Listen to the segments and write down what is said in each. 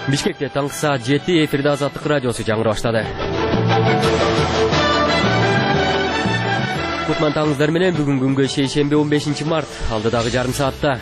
Бишкекте таңғы саат 7 эфирде Азаттык радиосу жаңыра баштады. Кутман таңыздар менен бүгүн күнгө шейшембе 15 март алдыдагы жарым саатта.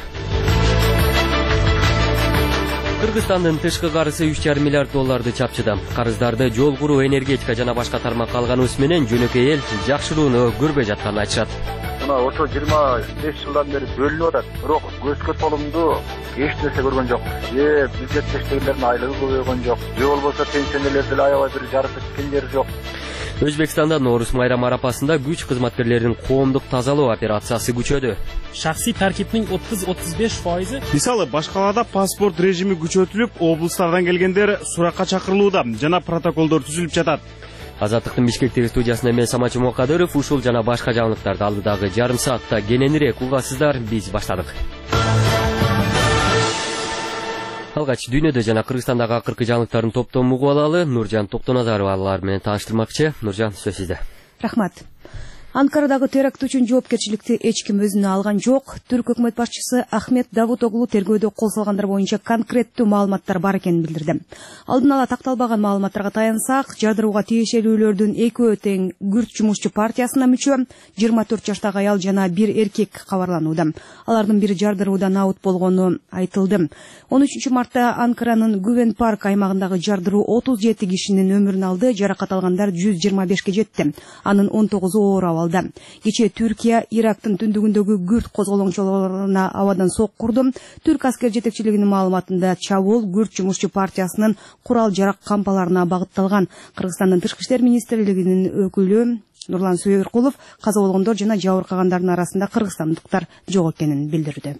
Кыргызстандын тышкы карызы 3,5 миллиард долларды чапчыды. Карыздарды жол куруу, энергетика жана башка тармакка алганыбыз менен жөнөкөй эл жакшырууну көрбөй жатканын айтышат. Ошо 25 жылдан бери бөлүнүп атат. Бирок көзгө толумду эч нерсе көргөн жок. Бюджет иштегендердин айлыгы көбөйгөн жок. Же болбосо пенсионерлер деле аябай бир жарыса кеткен жери жок. Өзбекстанда Ноорус майрамы арапасында күч кызматкерлеринин коомдук тазалоо операциясы күчөдү. Шаксий таркиптин 30-35%. Мисалы, башкаларда паспорт режими күчөтүлүп, облустардан келгендер суракка чакырылууда жана протоколдор түзүлүп жатат. Азаттыктын Бишкектеги студиясында мен Самачы Мокадыров, ушул жана башка жаңылыктарды алдыдагы жарым саатта кененирээк угасыздар. Биз баштадык. Алгач дүйнөдө жана Кыргызстандагы акыркы жаңылыктардын топтомун угуп алалы. Нуржан Токтоназарова алар менен тааныштырмакчы. Нуржан, сөз сизде. Рахмат. Анкарадагы теракт үчүн жоопкерчиликти эч ким өзүнө алган жок. Түрк өкмөт башчысы Ахмет Давутоглу тергөөдө кол салгандар боюнча конкреттүү маалыматтар бар экенин билдирди. Алдын ала такталбаган маалыматтарга таянсак, жардырууга тиешелүүлөрдүн экөө тең Күрт жумушчу партиясына мүчө 24 жаштагы аял жана бир эркек кабарланууда. Алардын бири жардыруудан аут болгону айтылды. 13 мартта Анкаранын Гүвен парк аймагындагы жардыруу 37 кишинин өмүрүн алды, жаракат алгандар 125ке жетти. Анын 19-у оор абалда. Кечээ Түркия Ирактын түндүгүндөгү Күрт козголоңчолоруна абадан соккурду. Түрк аскер жетекчилигинин маалыматында чабуул Күрт жумушчу партиясынын курал-жарак кампаларына багытталган. Кыргызстандын тышкы иштер министрлигинин өкүлү Нурлан Сөйөркулов каза болгондор жана жабыркагандардын арасында кыргызстандыктар жок экенин билдирди.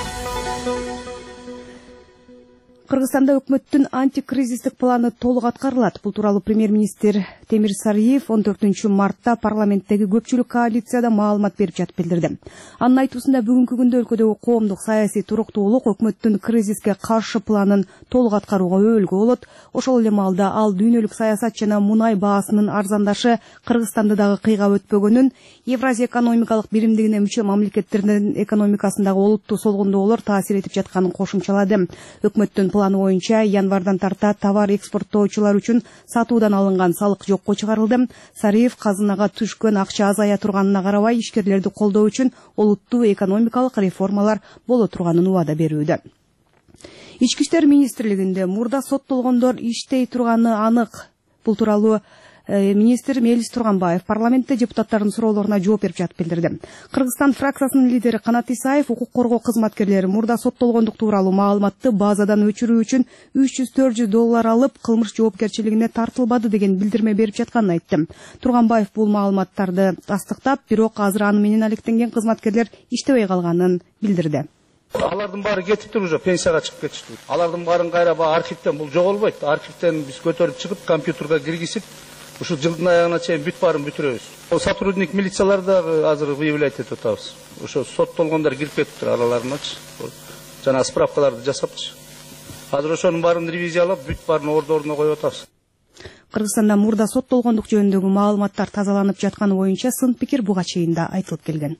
Кыргызстанда өкмөттүн антикризистик планы толук аткарылат. Бул тууралуу премьер-министр Темир Сариев 14 мартта парламенттеги көпчүлүк коалицияда маалымат берип жатып билдирди. Анын айтуусунда бүгүнкү күндө өлкөдөгү коомдук саясий туруктуулук өкмөттүн кризиске каршы планын толук аткарууга өбөлгө болот. Ошол эле маалда ал дүйнөлүк саясат жана мунай баасынын арзандашы Кыргызстанды дагы кыйгап өтпөгөнүн, Евразия экономикалык биримдигине мүчө мамлекеттердин экономикасындагы олуттуу солгундоолор таасир этип жатканын кошумчалады. Өкмөттүн планы боюнча январдан тарта товар экспорттоочулар үчүн сатуудан алынган салык жокко чыгарылды. Сариев казынага түшкөн акча азая турганына карабай ишкерлерди колдоо үчүн олуттуу экономикалык реформалар боло турганын убада берүүдө. Ички иштер министрлигинде мурда соттолгондор иштей турганы анык. Бул тууралуу министр Мелис Турганбаев парламентте депутаттардын суроолоруна жооп берип жатып билдирди. Кыргызстан фракциясынын лидери Канат Исаев укук коргоо кызматкерлери мурда соттолгондук тууралуу маалыматты базадан өчүрүү үчүн $300-400 алып, кылмыш жоопкерчилигине тартылбады деген билдирме берип жатканын айтты. Турганбаев бул маалыматтарды тастыктап, бирок азыр аны менен алектенген кызматкерлер иштебей калганын билдирди. Алардын баары кетиптир, уже пенсияга чыгып кетиштир. Алардын баарын кайра архивден бул жоголбойт. Архивден биз көтөрүп чыгып компьютерге киргизип, ушул жылдын аягына чейин бүт баарын бүтүрөбүз. Сотрудник милициялар дагы азыр выявлять этип атабыз. Ошо соттолгондор кирип кетиптир араларыначы. Жана справкаларды жасапчы. Азыр ошонун баарын ревизиялап, бүт баарын ордоруна коюп атабыз. Кыргызстанда мурда соттолгондук жөнүндөгү маалыматтар тазаланып жатканы боюнча сын пикир буга чейин да айтылып келген.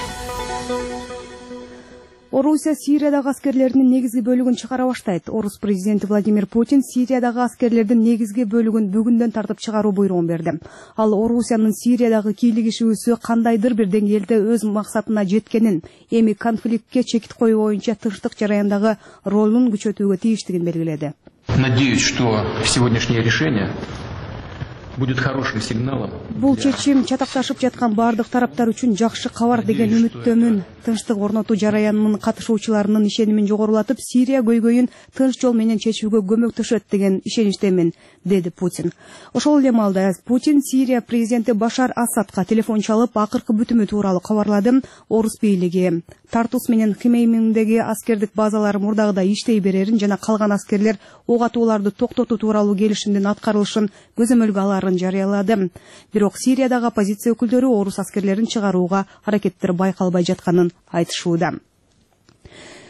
Орусия Сириядагы аскерлердин негизги бөлүгүн чыгара баштайт. Орус президенти Владимир Путин Сириядагы аскерлердин негизги бөлүгүн бүгүндөн тартып чыгаруу буйругун берди. Ал Орусиянын Сириядагы кийлигишүүсү кандайдыр бир деңгээлде өз максатына жеткенин, эми конфликтке чекит коюу боюнча тынчтык жараяндагы ролун күчөтүүгө тийиштигин белгиледи. Надеюсь, что сегодняшнее решение будет хорошим сигналом. Бул чечим чатакташып жаткан бардык тараптар үчүн жакшы кабар деген үмүттөмүн. Тынчтык орнотуу жараянынын катышуучуларынын ишенимин жогорулатып, Сирия көйгөйүн тынч жол менен чечүүгө көмөктөшөт деген ишеничтемин, деди Путин. Ошол эле маалда Путин Сирия президенти Башар Асадка телефон чалып, акыркы бүтүмү тууралуу кабарлады. Орус бийлиги Тартус менен Хмеймимдеги аскердик базалары мурдагыдай иштей берерин жана калган аскерлер ок атууларды токтотуу тууралуу келишимдин аткарылышын көзөмөлгө аларын жарыялады. Бирок Сириядагы оппозиция өкүлдөрү орус аскерлерин чыгарууга аракеттер байкалбай жатканын айтышууда.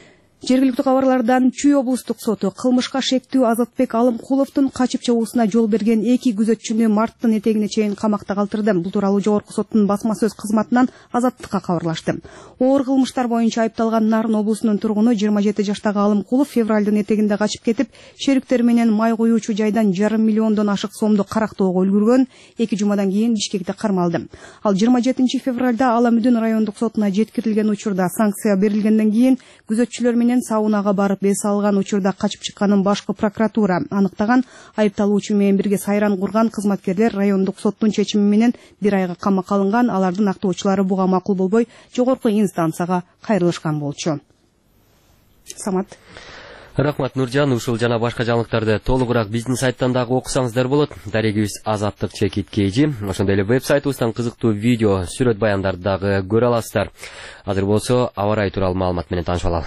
Жергиликтүү кабарлардан Чүй облустук соту кылмышка шектүү Азатбек Алымкуловдун качып чыгуусуна жол берген 2 күзөтчүнү марттын этегине чейин камакта калтырды. Бул тууралуу жогорку соттун басма сөз кызматынан Азаттыкка кабарлашты. Оор кылмыштар боюнча айыпталган Нарын облусунун тургуну 27 жаштагы Алымкулов февралдын этегинде качып кетип, шериктери менен май коюучу жайдан 1,5 миллиондон ашык сомду карактоого үлгүргөн. 2 жумадан кийин Бишкекте кармалды. Ал 27 февралда Аламүдүн райондук сотуна жеткирилген учурда санкция берилгенден кийин күзөтчүлөр менен саунага барып эс алган учурда качып чыкканын башкы прокуратура аныктаган. Айыпталуучу менен бирге сайран курган кызматкерлер райондук соттун чечими менен 1 айга камакка алынган. Алардын актоочулары буга макул болбой жогорку инстанцияга кайрылышкан болчу. Самат. Рахмат Нуржан, ушул жана башка жаңылыктарды толугураак биздин сайттан дагы окусаңыздар болот. Дарегибиз Азаттык _KG. Ошондой эле веб-сайтыбыздан кызыктуу видео, сүрөт баяндарды дагы көрө аласыздар. Азыр болсо аба ырайы тууралуу маалымат менен таанышып алалы.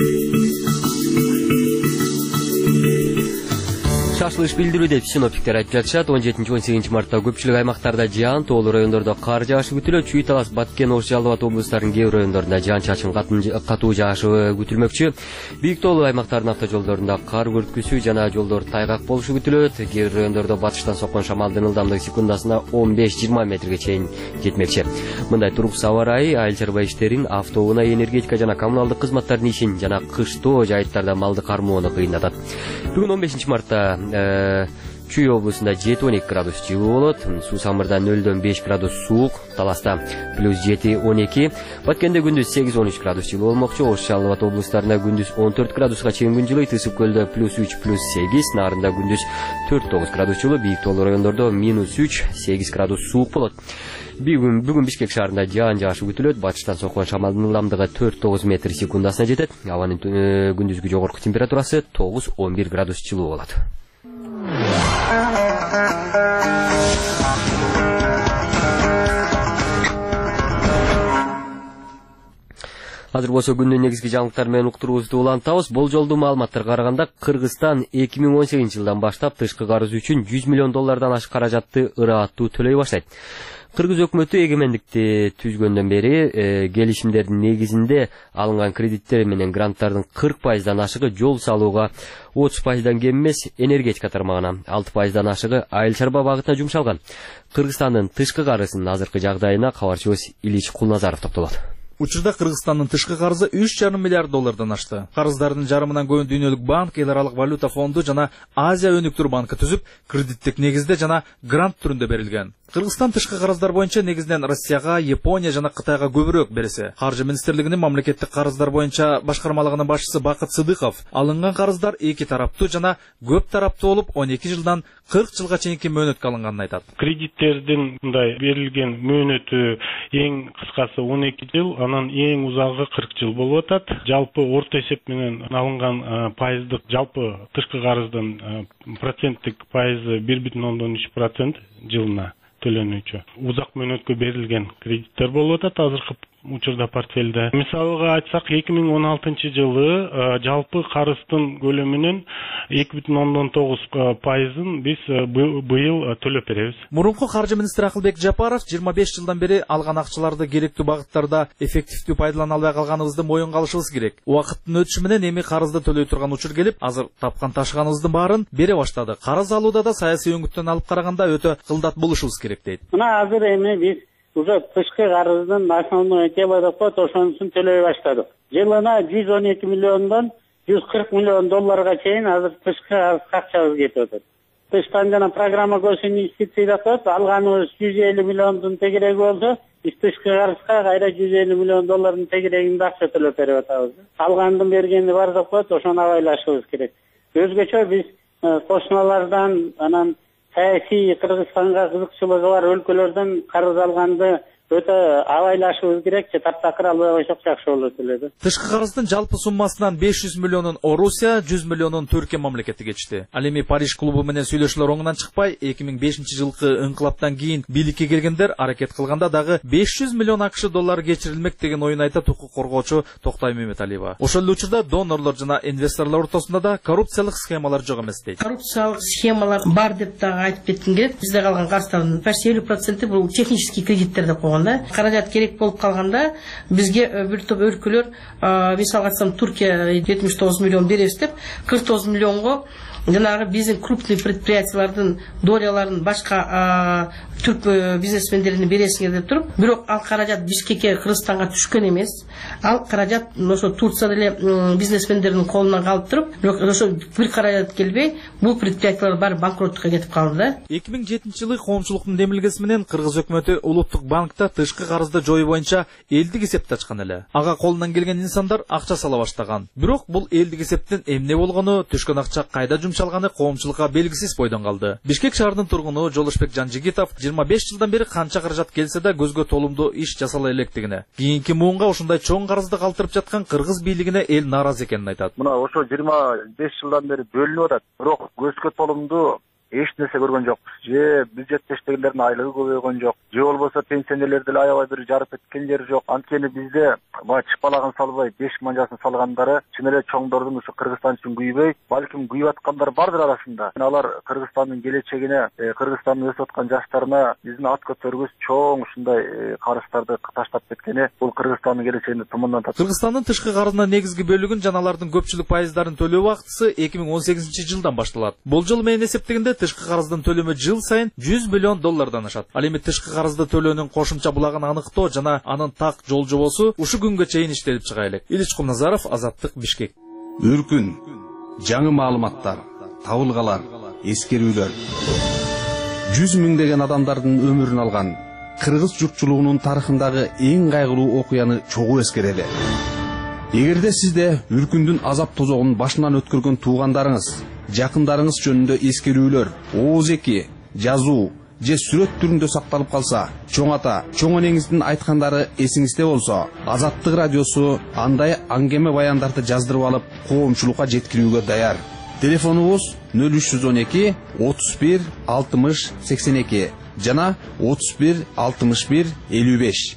Шашылыш билдирүү деп синоптиктер айтып жатышат. 17-18 мартта көпчүлүк аймактарда жаан, тоолуу райондордо кар жаашы күтүлөт. Чүй, Талас, Баткен, Ош, Жалал Абад облустарынын кээ бир райондорунда жаан-чачын катуу жаашы күтүлмөкчү. Бийик тоолуу аймактардын автожолдорунда кар көрткүсү жана жолдор тайгак болушу күтүлөт. Кээ бир райондордо батыштан соккон шамалдын ылдамдыгы секундасына 15-20 метрге чейин жетмекчи. Мындай туруксуз аба ырайы айыл чарба иштерин, автоунаа, энергетика жана коммуналдык кызматтардын ишин жана кыштоо жайыттарда малды кармоону кыйындатат. Бүгүн 15 мартта Чүй облусунда 7-12 градус жылуу болот. Суу Самырда 0-5 градус суук, Таласта +7-12, Баткенде күндүз 8-13 градус жылуу болмокчу. Ош, Жалал Абад облустарында күндүз 14 градуска чейин күн жылыйт. Ысык көлдө +3-+8, Нарында күндүз 4-9 градус жылуу, бийик тоолуу райондордо -3-8 градус суук болот. Бүгүн Бишкек шаарында жаан жаашы күтүлөт. Батыштан соккон шамалдын ылдамдыгы 4-9 метр секундасына жетет. Абанын күндүзгү жогорку температурасы 9-11 градус жылуу болот. Азыр болсо күндүн негизги жаңылыктары менен уктуруубузду улантабыз. Болжолдуу маалыматтарга караганда Кыргызстан 2018 жылдан баштап тышкы карыз үчүн $100 миллион ашык каражатты ырааттуу төлөй баштайт. Кыргыз өкмөтү эгемендикти түзгөндөн бери келишимдердин негизинде алынган кредиттер менен гранттардын 40%дан ашыгы жол салууга, 30%дан кем эмес энергетика тармагына, 6%дан ашыгы айыл чарба багытына жумшалган. Кыргызстандын тышкы карызынын азыркы жагдайына кабарчыбыз Илич Кулназаров токтолот. Учурда Кыргызстандын тышкы карызы $3,5 миллиард ашты. Карыздардын жарымынан көбүн Дүйнөлүк банк, Эл аралык валюта фонду жана Азия өнүктүрүү банкы түзүп, кредиттик негизде жана грант түрүндө берилген. Кыргызстан тышкы карыздар боюнча негизинен Россияга, Япония жана Кытайга көбүрөөк берсе. Каржы министрлигинин мамлекеттик карыздар боюнча башкармалыгынын башчысы Бакыт Сыдыков, алынган карыздар эки тараптуу жана көп тараптуу болуп, 12 жылдан 40 жылга чейинки мөөнөткө алынганын айтат. Кредиттердин мындай берилген мөөнөтү эң кыскасы 12 жыл, анан эң узагы 40 жыл болуп атат. Жалпы орто эсеп менен алынган пайыздык жалпы тышкы карыздын проценттик пайызы 1,3% жылына төлөнүүчү. Узак мөөнөткө берилген кредиттер болуп атат азыркы учурда портфелде. Мисалга айтсак 2016 жылы жалпы карыздын көлөмүнүн 2,9%ын биз быйыл төлөп беребиз. Мурунку каржы министри Акылбек Жапаров 25 жылдан бери алган акчаларды керектүү багыттарда эффективдүү пайдалана албай калганыбызды моюнга алышыбыз керек. Убакыттын өтүшү менен эми карызды төлөй турган учур келип, азыр тапкан ташыганыбыздын баарын бере баштады. Карыз алууда да саясий өңүттөн алып караганда өтө кылдат болушубуз керек дейт. Мына азыр эми биз уже тышкы карыздын основной тема деп коет, ошонусун төлөй баштадык. Жылына 112 миллиондон $140 миллион чейин азыр тышкы акчабыз кетип атат. Тыштан жана программа көз инвестиция деп коет, алганыбыз 150 миллиондун тегереги болсо, биз тышкы карызга кайра $150 миллион тегерегинде акча төлөп берип атабыз. Алгандын бергени бар деп коет, ошону абайлашыбыз керек. Өзгөчө биз кошуналардан анан саясий Кыргызстанга кызыкчылыгы бар өлкөлөрдөн карыз алганды өтө абайлашыбыз керек, таптакыр албай койсок жакшы болот эле. Тышкы карыздын жалпы суммасынан 500 миллионун Орусия, 100 миллионун Түркия мамлекети кечти. Ал эми Париж клубу менен сүйлөшүүлөр оңунан чыкпай, 2005 жылкы ыңкылаптан кийин бийликке келгендер аракет кылганда дагы $500 миллион акш кечирилмек деген оюн айтат укук коргоочу Токтай Меметалиева. Ошол эле учурда донорлор жана инвесторлор ортосунда да коррупциялык схемалар жок эмес дейт. Коррупциялык схемалар бар деп дагы айтып кетким келет. Бизде калган карыздардын 50% бул технический кредиттер деп койгон. жаткан да. Каражат керек болуп калганда бизге бир топ өлкөлөр мисалга айтсам Туркия 79 миллион беребиз деп 49 миллионго жанагы биздин крупный предприятиялардын доляларын башка түрк бизнесмендерине бересиңер деп туруп, бирок ал каражат Бишкекке, Кыргызстанга түшкөн эмес. Ал каражат ошо Турцияда эле бизнесмендердин колунан калып туруп, бирок ошо бир каражат келбей, бул предприятиялар баары банкроттукка кетип калды да. 2007-жылы коомчулуктун демилгеси менен Кыргыз өкмөтү Улуттук банкта тышкы карызды жою боюнча элдик эсепти ачкан эле. Ага колунан келген инсандар акча сала баштаган. Бирок бул элдик эсептин эмне болгону, түшкөн акча кайда жумшалганы коомчулукка белгисиз бойдон калды. Бишкек шаарынын тургуну Жолушбек Жанжигитов 25 жылдан бери канча каражат келсе да көзгө толумдуу иш жасала электигине, кийинки муунга ушундай чоң карызды калтырып жаткан кыргыз бийлигине эл нааразы экенин айтат. Мына ошо 25 жылдан бери бөлүнүп атат, бирок көзгө толумдуу эч нерсе көргөн жокпуз. Же бюджеттештегилердин айлыгы көбөйгөн жок, же болбосо пенсионерлерди аябай бир жарып кеткен жери жок. Анткени бизде баягы чыпалагын салбай 5 манжасын салгандары чын эле чоңдордун ушу Кыргызстан үчүн күйбөй, балким күйүп аткандар бардыр арасында. Алар Кыргызстандын келечегине, Кыргызстандын өсүп аткан жаштарына биздин ат көтөргүс чоң ушундай карыздарды таштап кеткени бул Кыргызстандын келечегине тумандан татык. Кыргызстандын тышкы карызынын негизги бөлүгүн жана алардын көпчүлүк пайыздарын төлөө убактысы 2018-жылдан башталат. Болжол менен эсептегенде тышкы карыздын төлөмү жыл сайын 100 миллион доллардан ашат. Ал эми тышкы карызды төлөөнүн кошумча булагын аныктоо жана анын так жол жобосу ушу күнгө чейин иштелип чыга элек. Илич Кумназаров, Азаттык, Бишкек. Үркүн, жаңы маалыматтар, табылгалар, эскерүүлөр. 100 миңдеген адамдардын өмүрүн алган кыргыз журтчулугунун тарыхындагы эң кайгылуу окуяны чогуу эскерели. Эгерде сизде үркүндүн азап тозогун башынан өткөргөн туугандарыңыз, жакындарыңыз жөнүндө эскерүүлөр, ооз-эки, жазуу же сүрөт түрүндө сакталып калса, чоң ата, чоң энеңиздин айткандары эсиңизде болсо, Азаттык радиосу андай аңгеме баяндарды жаздырып алып, коомчулукка жеткирүүгө даяр. Телефонубуз 0312 31 60 82 жана 31 61 55.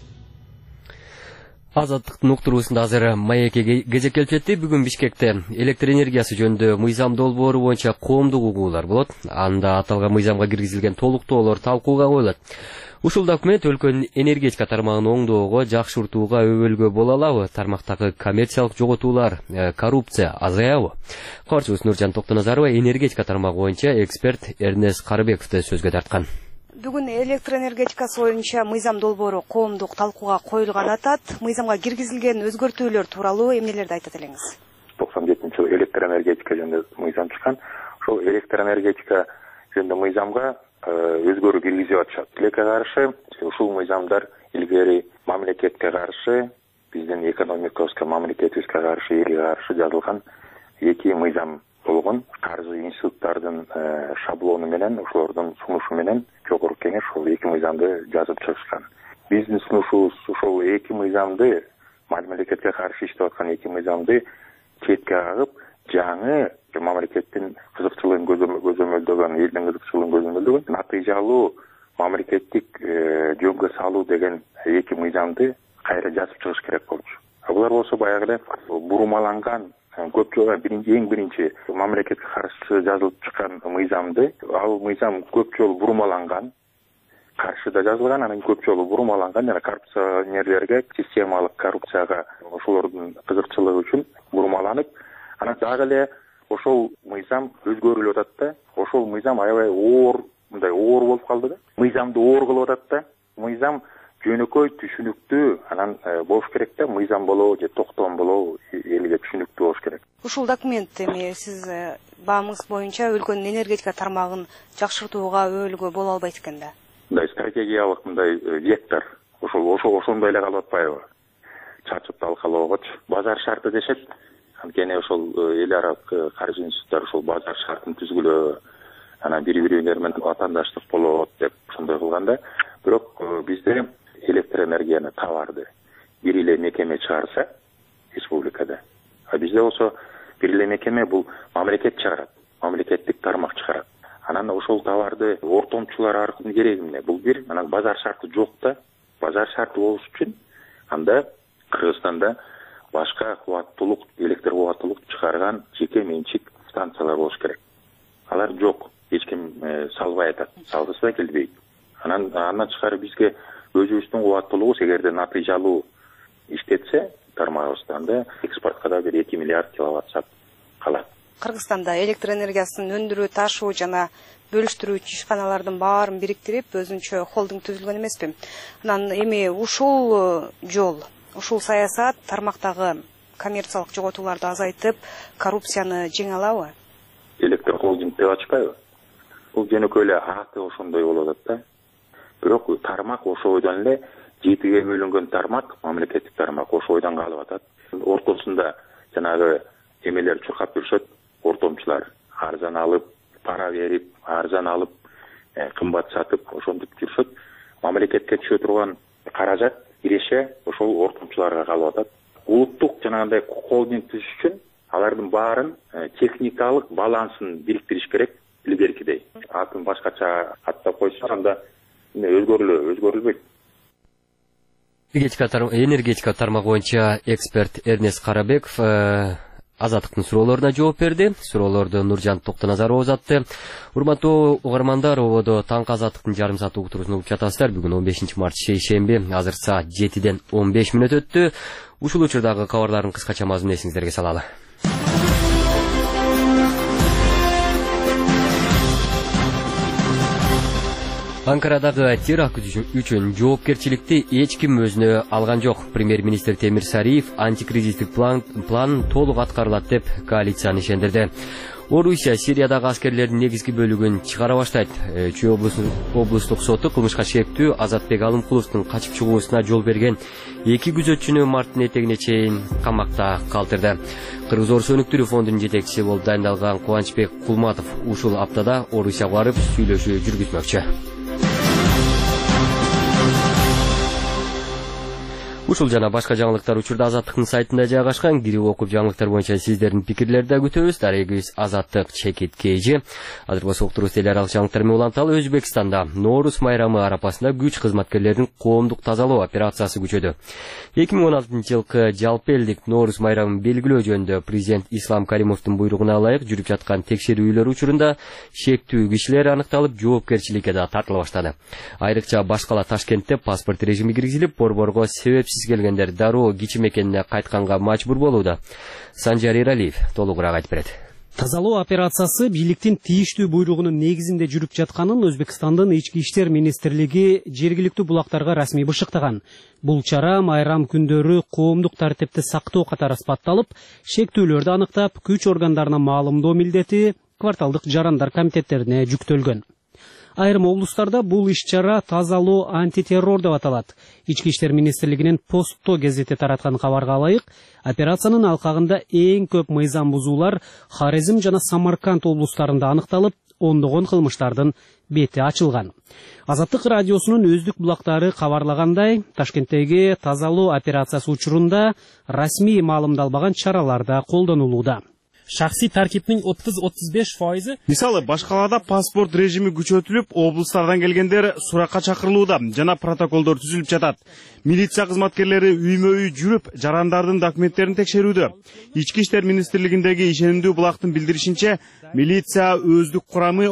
Азаттыктын уктуруусунда азыр маекке кезек келип жетти. Бүгүн Бишкекте электр энергиясы жөнүндө мыйзам долбоору боюнча коомдук угуулар болот. Анда аталган мыйзамга киргизилген толуктоолор талкууга коюлат. Ушул документ өлкөнүн энергетика тармагын оңдоого, жакшыртууга өбөлгө боло алабы? Тармактагы коммерциялык жоготуулар, коррупция азаябы? Кабарчыбыз Нуржан Токтоназарова энергетика тармагы боюнча эксперт Эрнест Карыбековду сөзгө тарткан. Бүгүн электр энергетикасы боюнча мыйзам долбоору коомдук талкууга коюлган атат. Мыйзамга киргизилген өзгөртүүлөр тууралуу эмнелерди айтат элеңиз? 97-жылы электр энергетика жөнүндө мыйзам чыккан. Ошол электр энергетика жөнүндө мыйзамга өзгөрүү киргизип атышат. Тилекке каршы ушул мыйзамдар илгери мамлекетке каршы, биздин экономикабызга, мамлекетибизге каршы, элге каршы жазылган эки мыйзам болгон. Каржы институттардын шаблону менен, ошолордун сунушу менен жогорку кеңеш ошол эки мыйзамды жазып чыгышкан. Биздин сунушубуз ошол эки мыйзамды, мамлекетке каршы иштеп аткан эки мыйзамды четке кагып, жаңы мамлекеттин кызыкчылыгын көзөмөлдөгөн, элдин кызыкчылыгын көзөмөлдөгөн натыйжалуу мамлекеттик жөнгө салуу деген эки мыйзамды кайра жазып чыгыш керек болчу. Булар болсо баягы эле бурмаланган эң биринчи мамлекетке каршы жазылып чыккан мыйзамды, ал мыйзам көп жолу бурмаланган, каршыда жазылган, анан көп жолу бурмаланган жана коррупционерлерге, системалык коррупцияга ошолордун кызыкчылыгы үчүн бурмаланып, анан дагы эле ошол мыйзам өзгөрүлүп атат да, ошол мыйзам аябай мындай оор болуп калды да. Мыйзамды оор кылып атат да. Мыйзам жөнөкөй, түшүнүктүү, анан болуш керек да, мыйзам болобу же токтом болобу элге түшүнүктүү болуш керек. Ушул документ эми сиз баамыңыз боюнча өлкөнүн энергетика тармагын жакшыртууга өбөлгө боло албайт экен да. Мындай стратегиялык мындай вектор ошондой эле калып атпайбы? Чачып талкалоогочу базар шарты дешет. Анткени ошол эл аралык каржы институттары ошол базар шартын түзгүлөө, анан бири-бири менен ватандаштык болот деп ошондой кылганда, бирок бизде электр энергияны товарды бир эле мекеме чыгарса республикада, а бизде болсо бир эле мекеме бул мамлекет чыгарат, мамлекеттик тармак чыгарат. Анан ошол товарды ортомчулар аркылуу кереги эмне? Бул бир, анан базар шарты жок да. Базар шарты болуш үчүн анда Кыргызстанда башка электр кубаттуулук чыгарган жеке менчик станциялар болуш керек. Алар жок, эч ким салбай атат, салгысы да келбейт. Андан тышкары бизге өзүбүздүн кубаттуулугу эгерде натыйжалуу иштетсе тармагыбыздан да экспортко да бир 2 миллиард киловатт саат калат. Кыргызстанда электр энергиясын өндүрүү, ташуу жана бөлүштүрүүчү ишканалардын баарын бириктирип, өзүнчө холдинг түзүлгөн эмеспи? Анан эми ушул жол, ушул саясат тармактагы коммерциялык жоготууларды азайтып, коррупцияны жеңе алабы? Электр холдинг деп ачпайбы? Бул жөнөкөй эле аты ошондой болуп атат да. Бирок тармак ошо бойдон эле 7ге бөлүнгөн тармак, мамлекеттик тармак ошо бойдон калып атат. Ортосунда жанагы эмелер чуркап жүрүшөт, ортомчулар арзан алып, пара берип, арзан алып, кымбат сатып, ошентип жүрүшөт. Мамлекетке түшө турган каражат, иреше ошол ортомчуларга калып атат. Улуттук жанагындай холдинг түзүш үчүн алардын баарын техникалык балансын бириктириш керек илгеркидей. Атын башкача аттап койсо анда өзгөрүлбөйт. Энергетика тармагы боюнча эксперт Эрнест Карабеков Азаттыктын суроолоруна жооп берди. Суроолорду Нуржан Токтоназарова узатты. Урматтуу угармандар, ободо таңкы Азаттыктын жарым саат уктуруусун угуп жатасыздар. Бүгүн 15 март шейшемби, азыр саат 7ден 15 мүнөт өттү. Ушул учурдагы кабарлардын кыскача мазмунун эсиңиздерге салалы. Анкарадагы теракт үчүн жоопкерчиликти эч ким өзүнө алган жок. Премьер-министр Темир Сариев антикризистик план толук аткарылат деп коалицияны ишендирди. Орусия Сириядагы аскерлердин негизги бөлүгүн чыгара баштайт. Чүй облустук соту кылмышка шектүү Азатбек Алымкуловдун качып чыгуусуна жол берген 2 күзөтчүнү марттын этегине чейин камакта калтырды. Кыргыз Орус өнүктүрүү фондунун жетекчиси болуп дайындалган Кубанычбек Кулматов ушул аптада Орусияга барып сүйлөшүү жүргүзмөкчү. Ушул жана башка жаңылыктар учурда Азаттыктын сайтында жайгашкан. Кирип окуп жаңылыктар боюнча сиздердин пикирлерди да күтөбүз. Дарегибиз Азаттык чекит KG. Азыр болсо уктуруубуз телеаралык жаңылыктар менен уланталы. Өзбекстанда Ноорус майрамы арапасында күч кызматкерлеринин коомдук тазалоо операциясы күчөдү. 2016-жылкы жалпы элдик Ноорус майрамын белгилөө жөнүндө президент Ислам Каримовдун буйругуна ылайык жүрүп жаткан текшерүүлөр учурунда шектүү кишилер аныкталып, жоопкерчиликке да тартыла баштады. Айрыкча башкала Ташкентте паспорт режими киргизилип, борборго себепсиз келгендер дароо кичи мекенине кайтканга мажбур болууда. Санжар Эралиев толугураак айтып берет. Тазалоо операциясы бийликтин тийиштүү буйругунун негизинде жүрүп жатканын Өзбекстандын ички иштер министрлиги жергиликтүү булактарга расмий бышыктаган. Бул чара майрам күндөрү коомдук тартипти сактоо катары сыпатталып, шектүүлөрдү аныктап, күч органдарына маалымдоо милдети кварталдык жарандар комитеттерине жүктөлгөн. Айрым облустарда бул иш-чара тазалоо антитеррор деп аталат. Ички иштер министрлигинин Посто гезити тараткан кабарга ылайык, операциянын алкагында эң көп мыйзам бузуулар Хорезм жана Самарканд облустарында аныкталып, ондогон кылмыштардын бети ачылган. Азаттык радиосунун өздүк булактары кабарлагандай, Ташкенттеги тазалоо операциясы учурунда расмий маалымдалбаган чаралар да колдонулууда. Шахсий таркиптин 30-35%. Мисалы, башкаларда паспорт режими күчөтүлүп, облустардан келгендер суракка чакырылууда жана протоколдор түзүлүп жатат. Милиция кызматкерлери үймө-үй жүрүп, жарандардын документтерин текшерүүдө. Ички иштер министрлигиндеги ишенимдүү булактын билдиришинче, милиция өздүк курамы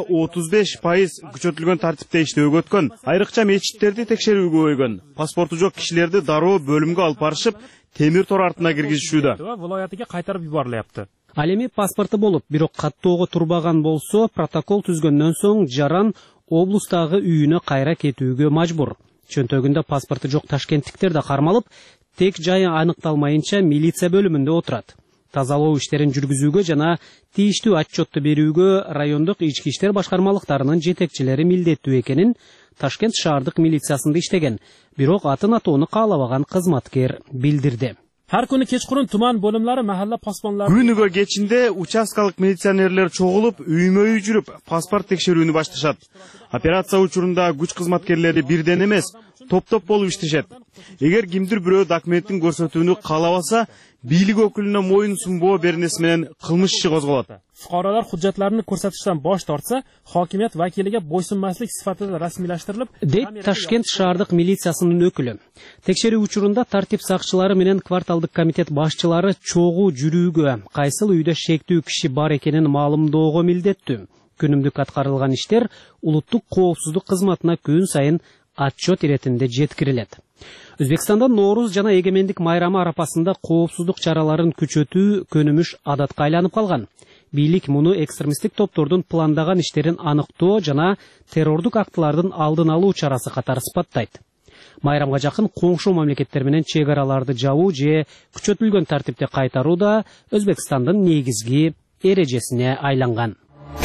35% күчөтүлгөн тартипте иштөөгө өткөн. Айрыкча мечиттерди текшерүүгө көбөйгөн. Паспорту жок кишилерди дароо бөлүмгө алып барышып, темир тор артына киргизишүүдө. Вилаятыга кайтарып юбарылыпты. Ал эми паспорты болуп, бирок каттоого турбаган болсо, протокол түзгөндөн соң жаран облустагы үйүнө кайра кетүүгө мажбур. Чөнтөгүндө паспорты жок ташкенттиктер да кармалып, тек жайы аныкталмайынча милиция бөлүмүндө отурат. Тазалоо иштерин жүргүзүүгө жана тийиштүү отчетту берүүгө райондук ички иштер башкармалыктарынын жетекчилери милдеттүү экенин Ташкент шаардык милициясында иштеген, бирок атын атоону каалабаган кызматкер билдирди. Har kuni kechqurun tuman bo'limlari mahalla posbonlari күнүгө кечинде участкалык милиционерлер чогулуп, үймө-үй жүрүп, паспорт текшерүүнү башташат. Операция учурунда күч кызматкерлери бирден эмес, топ-топ болуп иштешет. Эгер кимдир бирөө документтин көрсөтүүнү каалабаса, бийлик өкүлүнө моюн сунбоо беренеси менен кылмыш иши козголот. Fuqarolar hujjatlarini ko'rsatishdan bosh tortsa, hokimiyat vakiliga bo'ysunmaslik sifatida rasmiylashtirilib, дейт Ташкент шаардык милициясынын өкүлү. Текшерүү учурунда тартип сакчылары менен кварталдык комитет башчылары чогуу жүрүүгө, кайсыл үйдө шектүү киши бар экенин маалымдоого милдеттүү. Күнүмдүк аткарылган иштер улуттук коопсуздук кызматына күн сайын отчет иретинде жеткирилет. Өзбекстанда Ноорuz жана эгемендик майрамы арапасында коопсуздук чараларын күчөтүү көнүмүш адатка айланып калган. Бийлик муну экстремисттик топтордун пландаган иштерин аныктоо жана террордук актылардын алдын алуу чарасы катары сыпаттайт. Майрамга жакын коңшу мамлекеттер менен чек араларды жабуу же күчөтүлгөн тартипте кайтаруу да Өзбекстандын негизги эрежесине айланган.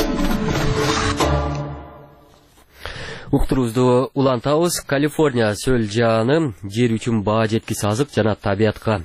Уктурубузду улантабыз. Калифорния сөл жааны жер үчүн баа жеткис азык жана табиятка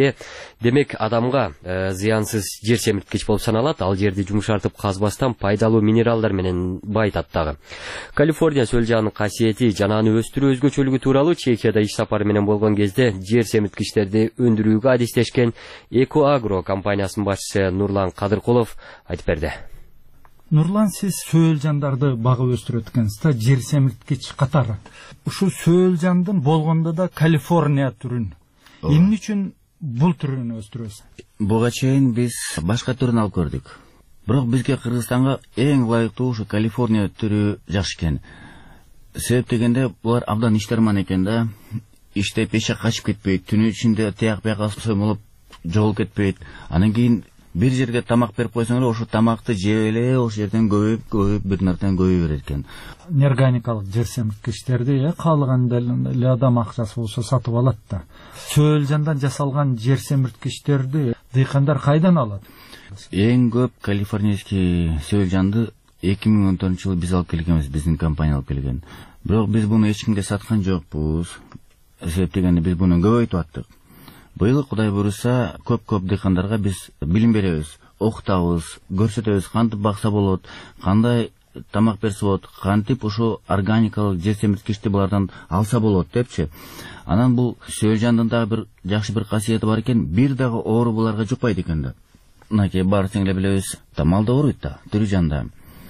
демек адамга зыянсыз жер семирткич болуп саналат. Ал жерди жумшартып казбастан пайдалуу минералдар менен байытат дагы. Калифорния сөл жаанын касиети жана аны өстүрүү өзгөчөлүгү тууралуу Чехияда иш сапары менен болгон кезде жер семирткичтерди өндүрүүгө адистешкен Экоагро компаниясынын башчысы Нурлан Кадыркулов айтып берди. Нурлан, сиз сөөлжандарды багып өстүрөт экенсиз да, жер семирткич катары. Ушул сөөлжандын болгондо да Калифорния түрүн. Эмне үчүн бул түрүн өстүрөсүз? Буга чейин биз башка түрүн алып көрдүк. Бирок бизге Кыргызстанга эң ылайыктуу ушу Калифорния түрү жакшы экен. Себеп дегенде булар абдан иштерман экен да. Иштеп эче качып кетпейт, түнү ичинде тияк бияка соймолуп жоголуп кетпейт. Анан кийин бир жерге тамак берип койсоңор, ошол тамакты жеп эле ошол жерден көбөйүп бир нарсадан көбөй берет экен. Неорганикалык жер семирткичтерди каалаганда эле адам акчасы болсо сатып алат да. Сөөлжандан жасалган жер семирткичтерди дыйкандар кайдан алат? Эң көп калифорнийский сөөлжанды 2014-жылы биз алып келгенбиз, биздин компания алып келген. Бирок биз буну эч кимге саткан жокпуз. Себеп дегенде биз буну көбөйтүп аттык. Быйыл Кудай буйруса көп дыйкандарга биз билим беребиз, окутабыз, көрсөтөбүз, кантип бакса болот, кандай тамак берсе болот, кантип ушу органикалык жер семирткичти булардан алса болот депчи. Анан бул сөөлжандын дагы бир жакшы бир касиети бар экен, бир дагы оору буларга жукпайт экен да. Мынакей баарысың эле билебиз, мал да ооруйт да, тирүү жанда.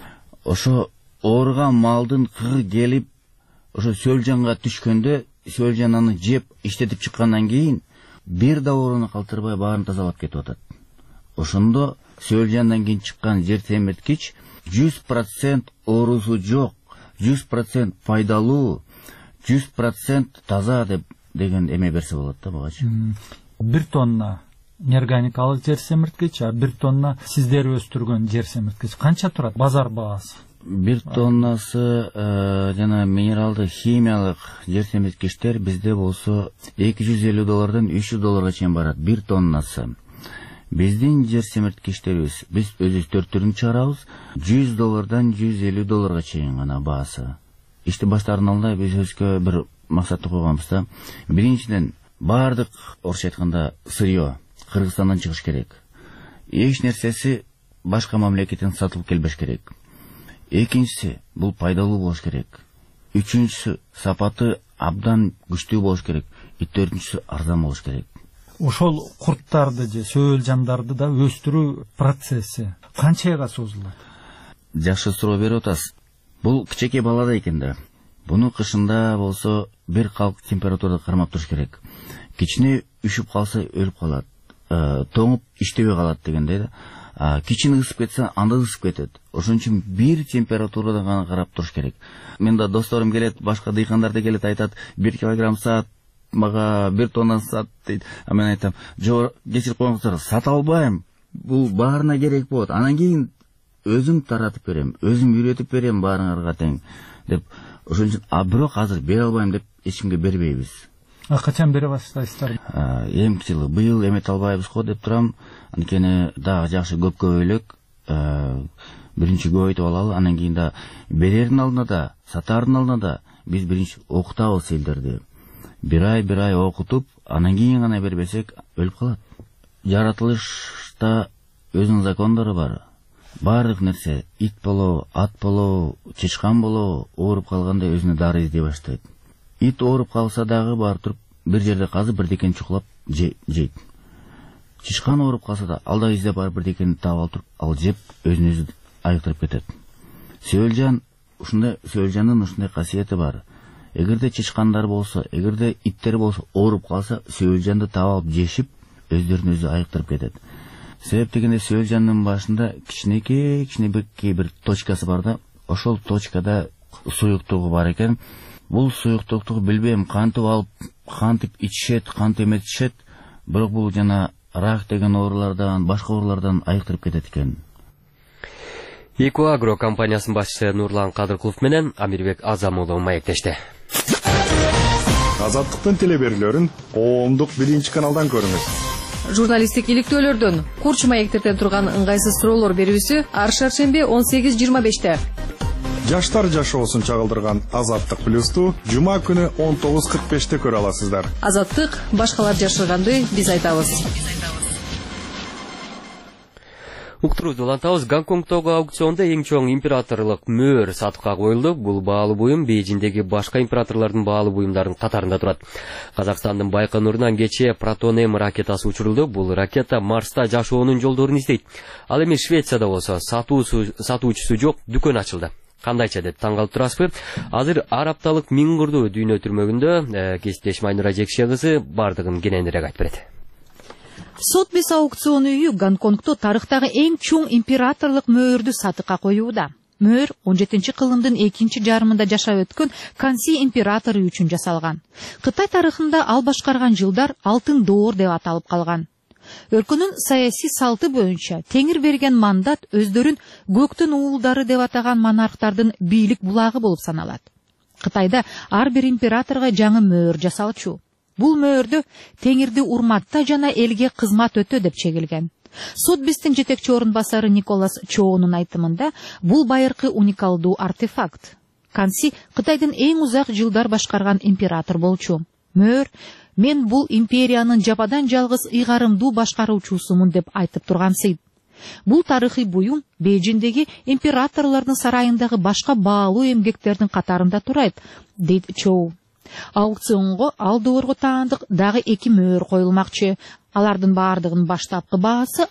Ошо ооруган малдын кыры келип, ошо сөөлжанга түшкөндө, сөөлжан аны жеп иштетип чыккандан кийин бир да ооруну калтырбай баарын тазалап кетип атат. Ошондо сөөлжандан кийин чыккан жер семирткич 100% оорусу жок, 100% пайдалуу, 100% таза деген эме берсе болот да бугачы. 1 тонна неорганикалык жер семирткич, 1 тонна сиздер өстүргөн жер семирткич канча турат базар баасы? 1 тоннасы жана минералдык химиялык жер семирткичтер бизде болсо $250 $300 чейин барат 1 тоннасы. Биздин жер семирткичтерибиз биз өзүбүз 4 түрүн чыгарабыз, $100 $150 чейин гана баасы. Ишти баштардын алдында биз өзгө бир максатты койгонбуз да. Биринчиден баардык орусча айтканда сырьё Кыргызстандан чыгыш керек. Эч нерсеси башка мамлекеттен сатылып келбеш керек. Экинчиси бул пайдалуу болуш керек. Үчүнчүсү сапаты абдан күчтүү болуш керек. Төртүнчүсү арзан болуш керек. Ошол курттарды же сөөлжандарды да өстүрүү процесси канча айга созулат? Жакшы суроо берип атасыз. Бул кичинекей балада экен да. Буну кышында болсо бир калк температурада кармап туруш керек. Кичине үшүп калса өлүп калат. Тоңуп иштебей калат дегендей да. Кичине ысып кетсе анда ысып кетет. Ошон үчүн бир температурада гана карап туруш керек. Мен да досторум келет, башка дыйкандар да келет, айтат 1 килограмм саат мага 1 тонна сат дейт. Мен айтам, жок, кечирип коюңуздар, сата албайм. Бул баарына керек болот. Анан кийин өзүм таратып берем, өзүм үйрөтүп берем баарыңарга тең деп. Ошон үчүн бирок азыр бере албайм деп эч кимге бербейбиз. Качан бере баштайсыздар? Эмки жылы быйыл эмете албайбыз го деп турам. Анткени дагы жакшы көп көбөйлөк, биринчи көбөйтүп алалы, анан кийин да берердин алдында да, сатаардын алдында да биз биринчи окутабыз элдерди. Бир ай окутуп, анан кийин гана бербесек өлүп калат. Жаратылышта өзүнүн закондору бар. Баардык нерсе, ит болобу, ат болобу, чычкан болобу, ооруп калганда өзүнө дары издей баштайт. Ит ооруп калса дагы барып туруп бир жерде казып бирдекени чукулап жейт. Чычкан ооруп калса да ал да издеп барып бирдекени таап алып туруп ал жеп өзүн өзү айыктырып кетет. Сөөлжандын ушундай касиети бар. Эгерде чычкандар болсо, эгерде иттер болсо ооруп калса, сөөлжанды таап алып жешип өздөрүн өзү айыктырып кетет. Себеп дегенде сөөлжандын башында кичинекей бир точкасы бар да, ошол точкада суюктугу бар экен. бул суюктукту билбейм кантип алып, кантип ичишет, кантип эметишет, бирок бул жана рак деген оорулардан, башка оорулардан айыктырып кетет экен. Экоагро компаниясынын башчысы Нурлан Кадыркулов менен Амирбек Азамулов маектешти. Азаттыктын телеберүүлөрүн коомдук 1-каналдан көрүңүз. Журналистик иликтөөлөрдөн курч маектерден турган ыңгайсыз суроолор берүүсү ар шаршемби 18:25-те. Жаштар жашоосун чагылдырган Азаттык плюсту жума күнү 19:45-те көрө аласыздар. Азаттык башкалар жашырганды биз айтабыз. Уктурууду улантабыз. Гонконгдогу аукциондо эң чоң императорлук мөөр сатыкка коюлду. Бул баалуу буюм Бейжиңдеги башка императорлордун баалуу буюмдарынын катарында турат. Казакстандын Байконурунан кечээ Протон-М ракетасы учурулду. Бул ракета Марста жашоонун жолдорун издейт. Ал эми Швецияда болсо сатуучусу жок дүкөн ачылды. Кандайча деп таң калып турасызбы? Азыр ар апталык миңгурдуу дүйнө түрмөгүндө кесиптеш Майнура Жекше кызы бардыгын кененирээк айтып берет. Сотбис аукцион үйү Гонконгдо тарыхтагы эң чоң императорлук мөөрдү сатыкка коюуда. Мөөр 17-кылымдын 2-жарымында жашап өткөн Канси императору үчүн жасалган. Кытай тарыхында ал башкарган жылдар алтын доор деп аталып калган. Өлкөнүн саясий салты боюнча теңир берген мандат өздөрүн көктүн уулдары деп атаган монархтардын бийлик булагы болуп саналат. Кытайда ар бир императорго жаңы мөөр жасалчу. Бул мөөрдө теңирди урматта жана элге кызмат өтө деп чегилген. Сотбистин жетекчи орун басары Николас Чоунун айтымында бул байыркы уникалдуу артефакт. Канси Кытайдын эң узак жылдар башкарган император болчу. Мөөр мен бул империянын жападан жалгыз ыйгарымдуу башкаруучусумун деп айтып тургансый. Бул тарыхый буюм Бейжиңдеги императорлордун сарайындагы башка баалуу эмгектердин катарында турат, дейт Чоу. Аукционго ал доорго таандык дагы 2 мөөр коюлмакчы. Алардын баардыгынын баштапкы баасы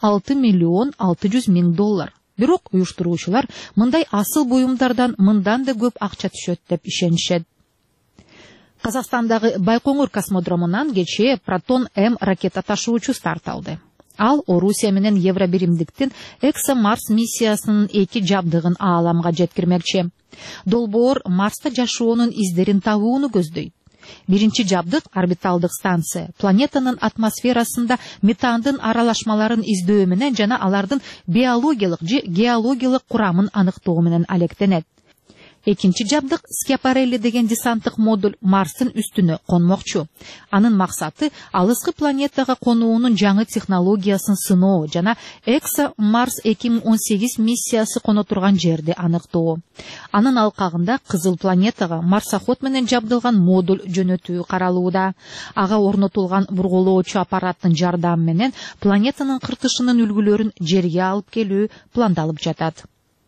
$6,600,000. Бирок уюштуруучулар мындай асыл буюмдардан мындан да көп акча түшөт деп ишенишет. Казакстандагы Байкоңур космодромунан кечээ Протон-М ракета ташуучу старт алды. Ал Орусия менен Евробиримдиктин Эксо-Марс миссиясынын 2 жабдыгын ааламга жеткирмекчи. Долбоор Марста жашоонун издерин табууну көздөйт. Биринчи жабдык орбиталдык станция планетанын атмосферасында метандын аралашмаларын издөө менен жана алардын биологиялык же геологиялык курамын аныктоо менен алектенет. Экинчи жабдык Скиапарелли деген десанттык модуль Марстын үстүнө конмокчу. Анын максаты алыскы планетага конуунун жаңы технологиясын сыноо жана Эксо-Марс 2018 миссиясы коно турган жерди аныктоо. Анын алкагында кызыл планетага марсоход менен жабдылган модуль жөнөтүү каралууда. Ага орнотулган бурголоочу аппараттын жардамы менен планетанын кыртышынын үлгүлөрүн жерге алып келүү пландалып жатат.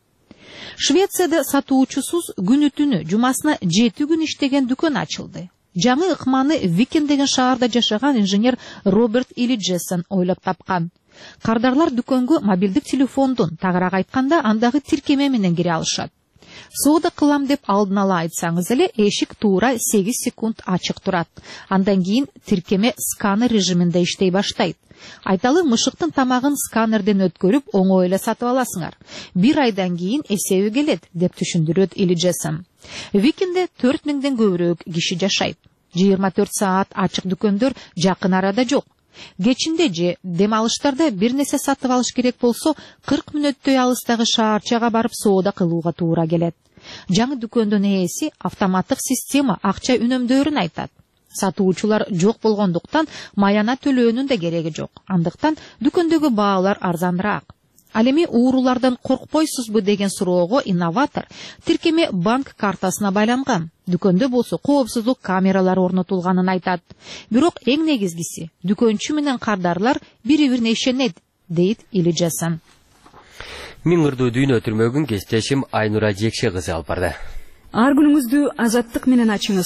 Швецияда сатуучусуз күнү түнү жумасына 7 күн иштеген дүкөн ачылды. Жаңы ыкманы Викин деген шаарда жашаган инженер Роберт Илиджессон ойлоп тапкан. Кардарлар дүкөнгө мобилдик телефондун, тагыраак айтканда андагы тиркеме менен кире алышат. Соода кылам деп алдын ала айтсаңыз эле эшик туура 8 секунд ачык турат. Андан кийин тиркеме сканер режиминде иштей баштайт. Айталы мышыктын тамагын сканерден өткөрүп оңой эле сатып аласыңар. 1 айдан кийин эсеби келет деп түшүндүрөт Илиджессон. Викинде 4000ден көбүрөөк киши жашайт. 24 саат ачык дүкөндөр жакын арада жок. Кечинде же дем алыштарда бир нерсе сатып алыш керек болсо 40 мүнөттөй алыстагы шаарчага барып соода кылууга туура келет. Жаңы дүкөндүн ээси автоматтык система акча үнөмдөөрүн айтат. Сатуучулар жок болгондуктан маяна төлөөнүн да кереги жок. Андыктан дүкөндөгү баалар арзаныраак. Ал эми уурулардан коркпойсузбу деген суроого инноватор тиркеме банк картасына байланган. Дүкөндө болсо коопсуздук камералары орнотулганын айтат. Бирок эң негизгиси дүкөнчү менен кардарлар бири-бирине ишенет, дейт Илиджессон. Миңгирдүү дүйнө түрмөгүн кесиптешим Айнура Жекше кызы алып барды. Ар күнүңүздү азаттык менен ачыңыз.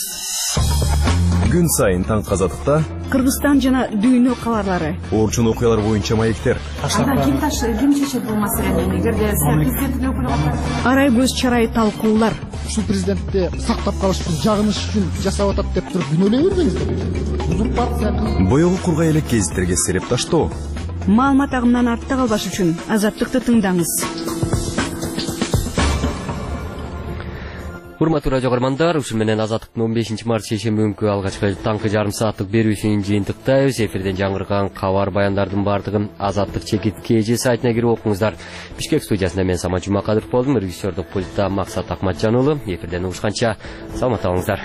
Күн сайын таң казатыкта Кыргызстан жана дүйнө кабарлары. Орчун окуялар боюнча маектер. Ким чечет бул маселени? Эгерде президенттин өкүлү арай көз чарай талкуулар. Ушул президентти сактап калышыбыз жагыныш үчүн жасап атат деп туруп күнөөлөй бербеңиздер. Узурпация. Боёгу кургай элек гезиттерге сереп таштоо. Маалымат агымынан артта калбаш үчүн азаттыкты тыңдаңыз. Урматтуу радио көрөрмандар, ушул менен Азаттыктын 15-март шейшемби күнкү алгачкы таңкы жарым сааттык берүүсүн жыйынтыктайбыз. Эфирден жаңырган кабар баяндардын бардыгын Азаттык чекит KG сайтына кирип окуңуздар. Бишкек студиясында мен Самат Жумакадыров болдум, режиссердук пультта Максат Акматжан уулу. Эфирден угушканча саламатта болуңуздар.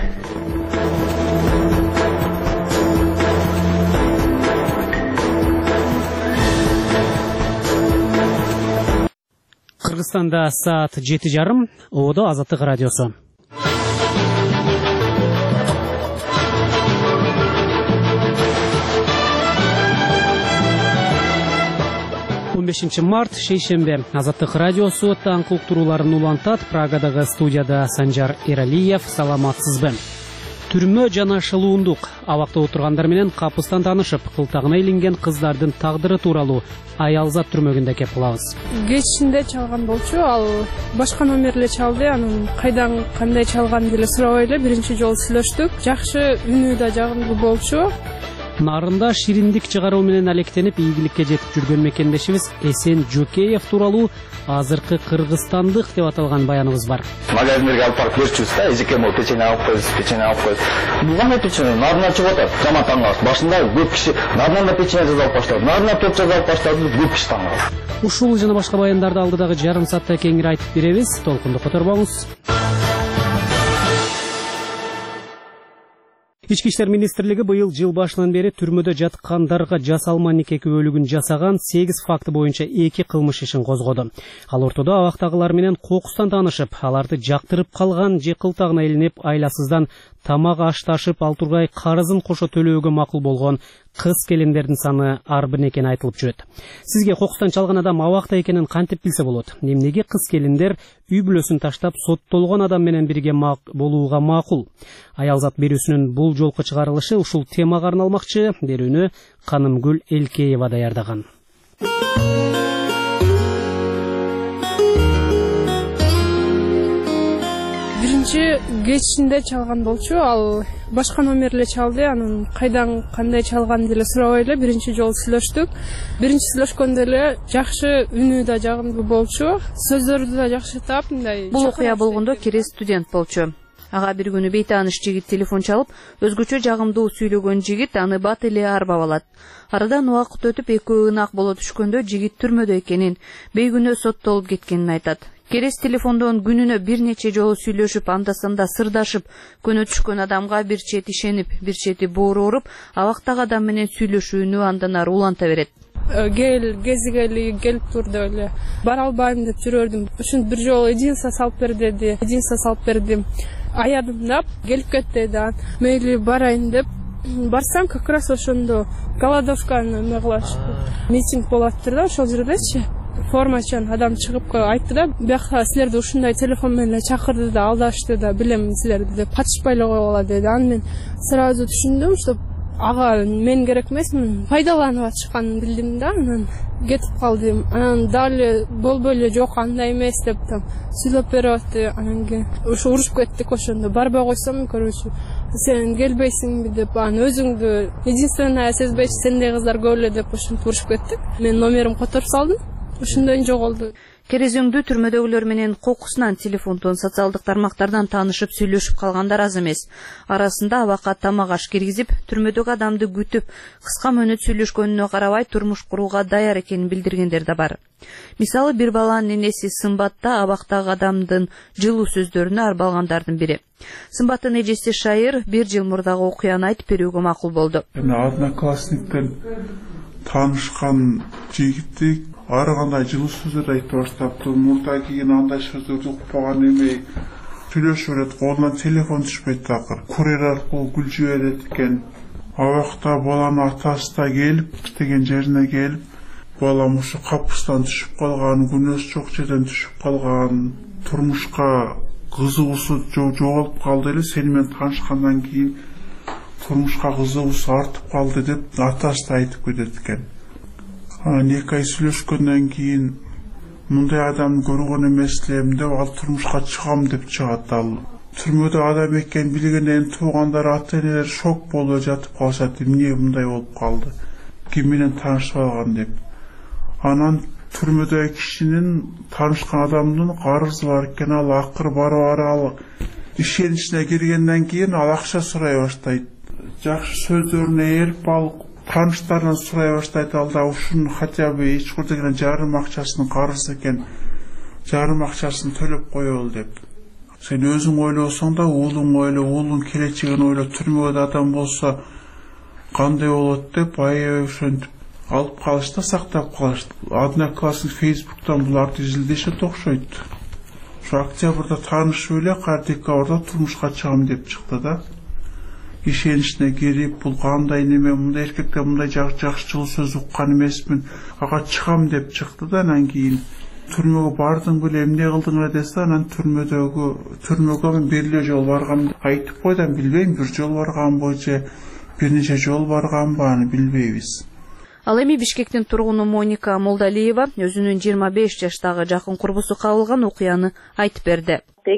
Кыргызстанда саат 7:30, Оодо Азаттык радиосу. 15 март шейшембе Азаттык радиосу таңкы уктурууларын улантат. Прагадагы студияда Санжар Эралиев. Саламатсызбы? Түрмө жана шылуундук абакта отургандар менен капыстан таанышып, кылтагына илинген кыздардын тагдыры тууралуу Аялзат түрмөгүндө кеп кылабыз. Кечинде чалган болчу, ал башка номерле чалды, анын кайдан кандай чалган деле сурабай эле биринчи жолу сүйлөштүк. Жакшы үнү да жагымдуу болчу. Нарында шириндик чыгаруу менен алектенип ийгиликке жетип жүргөн мекендешибиз Эсен Жокеев тууралуу азыркы кыргызстандык деп аталган баяныбыз бар. Магазиндерге алып барып берчүбүз да, эжеке могу печенье алып коебуз. Бул кандай печенье? Нарынан чыгып атат. Жаман таң калат. Башында көп киши нарынан да печенье жазып алып баштады. Нарынан топ жазып алып баштады, көп киши таң калат. Ушул жана башка баяндарды алдыдагы жарым саатта кеңири айтып беребиз. Толкунду которбоңуз. Ички иштер министрлиги быйыл жыл башынан бери түрмөдө жаткандарга жасалма нике күбөлүгүн жасаган 8 факты боюнча 2 кылмыш ишин козгоду. Ал ортодо абактагылар менен кокустан таанышып, аларды жактырып калган же кылтагына илинип, айласыздан тамак ашташып, ал тургай карызын кошо төлөөгө макул болгон кыз келиндердин саны ар бир экени айтылып жүрөт. Сизге кокустан чалган адам абакта экенин кантип билсе болот? Эмнеге кыз келиндер үй бүлөсүн таштап соттолгон адам менен бирге болууга макул? Аялзат берүүсүнүн бул жолку чыгарылышы ушул темага арналмакчы. Берүүнү Канымгүл Элкеева даярдаган. Биринчи кечинде чалган болчу, ал башка номерле чалды, анын кайдан кандай чалган деле сурабай эле биринчи жолу сүйлөштүк. Биринчи сүйлөшкөндө эле жакшы үнү да жагымдуу болчу, сөздөрдү да жакшы таап, мындай. Бул окуя болгондо Керес студент болчу. Ага бир күнү бейтааныш жигит телефон чалып, өзгөчө жагымдуу сүйлөгөн жигит аны бат эле арбап алат. Арадан убакыт өтүп экөө ынак боло түшкөндө жигит түрмөдө экенин, бейгүнөө соттолуп кеткенин айтат. Керес телефондон күнүнө бир нече жолу сүйлөшүп, анда-санда сырдашып, көнө түшкөн адамга бир чети ишенип, бир чети боору ооруп, абактагы адам менен сүйлөшүүнү андан ары уланта берет. Кезигели келип турду эле. Бара албайм деп жүрөрдүм. Ушун бир жолу единство салып бер деди. Единство салып бердим. Аядым деп келип кетти да. Мейли барайын деп барсам, как раз ошондо голодовканы мыглаш. Митинг болот да, ошол жердечи. Формачан адам чыгып айтты да, бияка силерди ушундай телефон менен чакырды да, алдашты да, билем силерди деп, катышпай эле койгула деди. Аны мен сразу түшүндүм, что ага мен керек эмес, пайдаланып атышканын билдим да, анан кетип калдым. Анан дали болбой эле жок, андай эмес деп там сүйлөп берип атты. Анан кийин ушу урушуп кеттик ошондо. Барбай койсом, короче, сен келбейсиңби деп, анан өзүңдү единственная сезбейсиң, сендей кыздар көп эле деп ошентип урушуп кеттик. Мен номерим которуп салдым. Ошондой жоголду. Керезөңдү түрмөдөгүлөр менен кокусунан телефондон социалдык тармактардан таанышып сүйлөшүп калгандар аз эмес. Арасында абакка тамак аш киргизип, түрмөдөгү адамды күтүп, кыска мөөнөт сүйлөшкөнүнө карабай турмуш курууга даяр экенин билдиргендер да бар. Мисалы, бир баланын энеси Сымбатта абактагы адамдын жылуу сөздөрүнө арбалгандардын бири. Сымбаттын эжеси Шайыр 1 жыл мурдагы окуяны айтып берүүгө макул болду. Однокласниктен таанышкан жигитти ары кандай жылуу сөздөр айтып баштаптыр. Мурда кийин андай сөздөрдү укпаган эмей сүйлөшүп берет, колунан телефон түшпөйт такыр. Курьер аркылуу гүл жиберет экен. Абакта баланын атасы да келип, иштеген жерине келип, балам ушу капыстан түшүп калган, күнөөсү жок жерден түшүп калган, турмушка кызыгуусу жоголуп калды эле, сени менен таанышкандан кийин турмушка кызыгуусу артып калды деп атасы да айтып кетет экен. 2 ай сүйлөшкөндөн кийин мындай адамды көргөн эмес элем деп, ал турмушка чыгам деп чыгат. Ал түрмөдө адам экенин билгенден туугандар, ата-энелер шок болуп жатып калышат. Эмне мындай болуп калды? Ким менен таанышып алган деп. Анан түрмөдөгү кишинин таанышкан адамдын карызы бар экен, ал акыры барып ал ишеничине киргенден кийин ал акча сурай баштайт. Жакшы сөздөрүнө ээлип алып, тааныштарынан сурай баштайт. Ал да ушунун хотя бы эч курдаган жарым акчасын карыз экен, жарым акчасын төлөп коелу деп. Сен өзүң ойлосоң да уулуң ойло, уулуң келечегин ойло, түрмөдө адам болсо кандай болот деп аябай ошентип алып калышты, сактап калышты. Одноклассник Фейсбуктан буларды изилдешет окшойт. Şu октябрда таанышып эле кар декабрда турмушка чыгам деп чыкты да. Ишеничине кирип, бул кандай неме, мындай эркектер мындай жакшы жылуу сөз уккан эмесмин, ага чыгам деп чыкты да. Анан кийин түрмөгө бардың беле, эмне кылдың эле десе, анан түрмөгө мен бир эле жолу баргам деп айтып койдум, билбейм, бир жолу барганбы же бир нече жолу барганбы, аны билбейбиз. Ал эми Бишкектин тургуну Моника Молдалиева өзүнүн 25 жаштагы жакын курбусу кабылган окуяны айтып берди.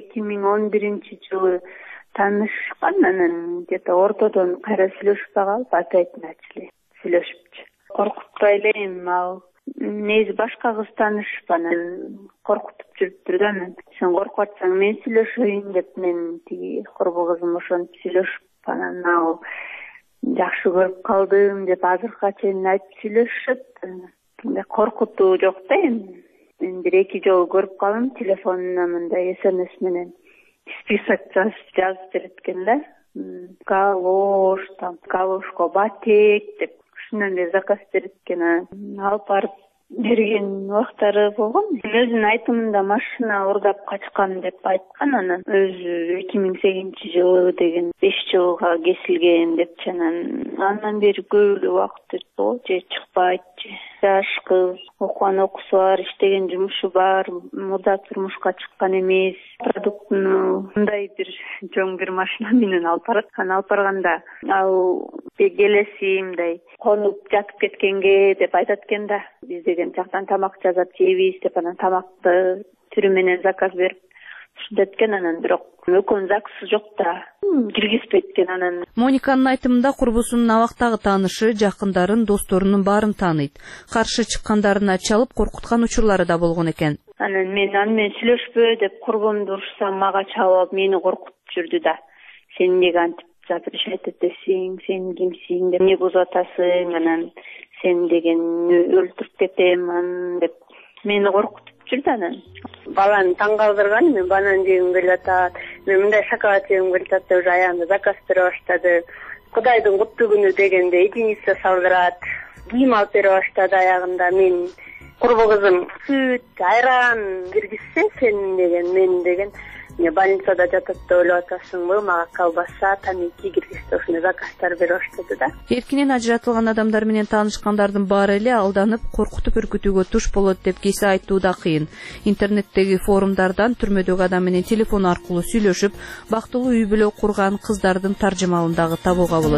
2011-жылы таанышкан, анан где-то ортодон кайра сүйлөшүп калып, опять начали сүйлөшүпчү. Коркутпай элем, ал негизи башка кыз таанышып, анан коркутуп жүрүптүр да. Сен коркуп атсаң мен сүйлөшөйүн деп, мен тиги курбу кызым ошентип сүйлөшүп, анан ал жакшы көрүп калдым деп азыркыга чейин айтып сүйлөшүшөт. Коркутуу жок да эми. Мен бир эки жолу көрүп калдым, телефонуна мындай SMS менен список жазып берет экен да. Калош, там калошко батек деп ушундан бери заказ берет экен. Алып барып берген убактары болгон. Өзүнүн айтымында машина урдап качкан деп айткан, анан өзү 2008-жылы деген 5 жылга кесилген деп, анан бери көп эле убакыт өттү, же чыкпайт, же жаш кыз, окуган окуусу бар, иштеген жумушу бар, мурда турмушка чыккан эмес, продуктуну мындай бир жоң бир машина менен алып барат. Алып барганда ал келеси мындай конуп жатып кеткенге деп айтат экен да. Биз деген жактан тамак жазат, жейбиз деп, анан тамакты түрү менен заказ берип ушинтет экен. Анан бирок экөөнүн ЗАГСы жок да, киргизбейт экен. Анан Мониканын айтымында курбусунун абактагы таанышы, жакындарын, досторунун баарын тааныйт. Каршы чыккандарына чалып коркуткан учурлары да болгон экен. Анан мен аны менен сүйлөшпө деп курбумду урушсам, мага чалып мени коркутуп жүрдү да. Сен эмнеге антип запрещать этесиң, сен кимсиң деп, эмне бузуп атасың, анан сен деген өлтүрүп кетем деп мени коркутуп жүрдү. Анан баланы таң калтырган, мен банан жегим келип атат, мен мындай шоколад жегим келип атат деп аягында заказ бере баштады. Кудайдын куттуу күнү дегенде единица салдырат, кийим алып бере баштады аягында. Мен курбу кызым сүт, айран киргизсе, сен деген, мен деген больницада жатат деп ойлоп атасыңбы, мага колбаса, тамики киргизди, ушундай заказдар бере баштады да. Эркинен ажыратылган адамдар менен таанышкандардын баары эле алданып, коркутуп үркүтүүгө туш болот деп кесе айтуу да кыйын. Интернеттеги форумдардан түрмөдөгү адам менен телефон аркылуу сүйлөшүп, бактылуу үй бүлө курган кыздардын таржымалын дагы табууга болот.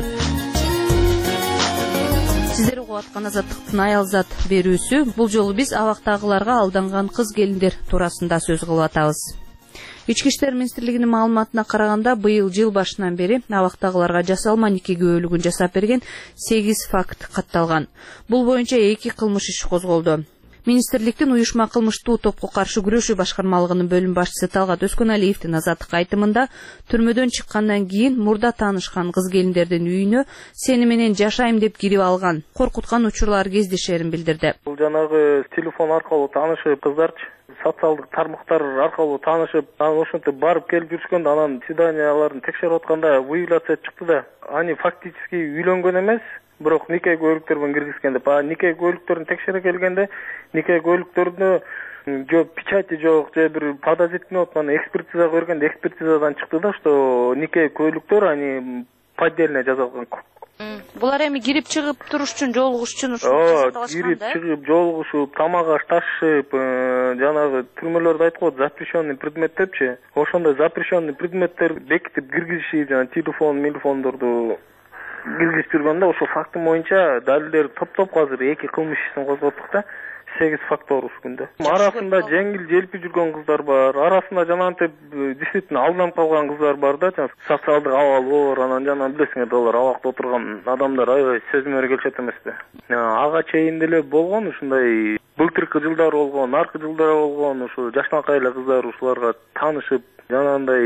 Сиздер угуп аткан Азаттыктын Аялзат берүүсү. Бул жолу биз абактагыларга алданган кыз келиндер туурасында сөз кылып атабыз. Ички иштер министрлигинин маалыматына караганда, быйыл жыл башынан бери абактагыларга жасалма нике күбөлүгүн жасап берген 8 факт катталган. Бул боюнча 2 кылмыш иши козголду. Министрликтин уюшма кылмыштуу топко каршы күрөшүү башкармалыгынын бөлүм башчысы Талгат Өскөналиевдин Азаттыкка айтымында, түрмөдөн чыккандан кийин мурда таанышкан кыз келиндердин үйүнө сени менен жашайм деп кирип алган, коркуткан учурлар кездешерин билдирди. Бул жанагы телефон аркылуу таанышып кыздарчы, социалдык тармактар аркылуу таанышып, анан ошентип барып келип жүрүшкөндө, анан свиданияларын текшерип атканда выявляция чыкты да. Ани фактически үйлөнгөн эмес, бирок нике көлүктөр менен киргизген деп. Нике көлүктөрүн текшере келгенде, нике көлүктөрдө же печати жок, же бир подозрительный вот, аны экспертизага бергенде экспертизадан чыкты да, что нике көлүктөр ани поддельно жасалган. Булар эми кирип чыгып туруш үчүн, жолугуш үчүн кирип чыгып, жолугушуп, тамак аш ташышып, жанагы түрмөлөрдө айтып коет, запрещенный предмет депчи. Ошондой запрещенный предметтер бекитип киргизишип, жана телефондорду киргизип жүргөн да. Ошол фактын боюнча далилдер топтоп азыр 2 кылмыш ишин козготтук да. 8 факт бар ушугүндө. Арасында жеңил желпи жүргөн кыздар бар, арасында жанагынтип действительно алданып калган кыздар бар да, социалдык абалы бар, анан жана билесиңер, алар абакта отурган адамдар аябай сөзмөр келишет эмеспи. Ага чейин деле болгон ушундай былтыркы жылдары болгон, аркы жылдары болгон ушу жашнакай эле кыздар ушуларга таанышып, жанагындай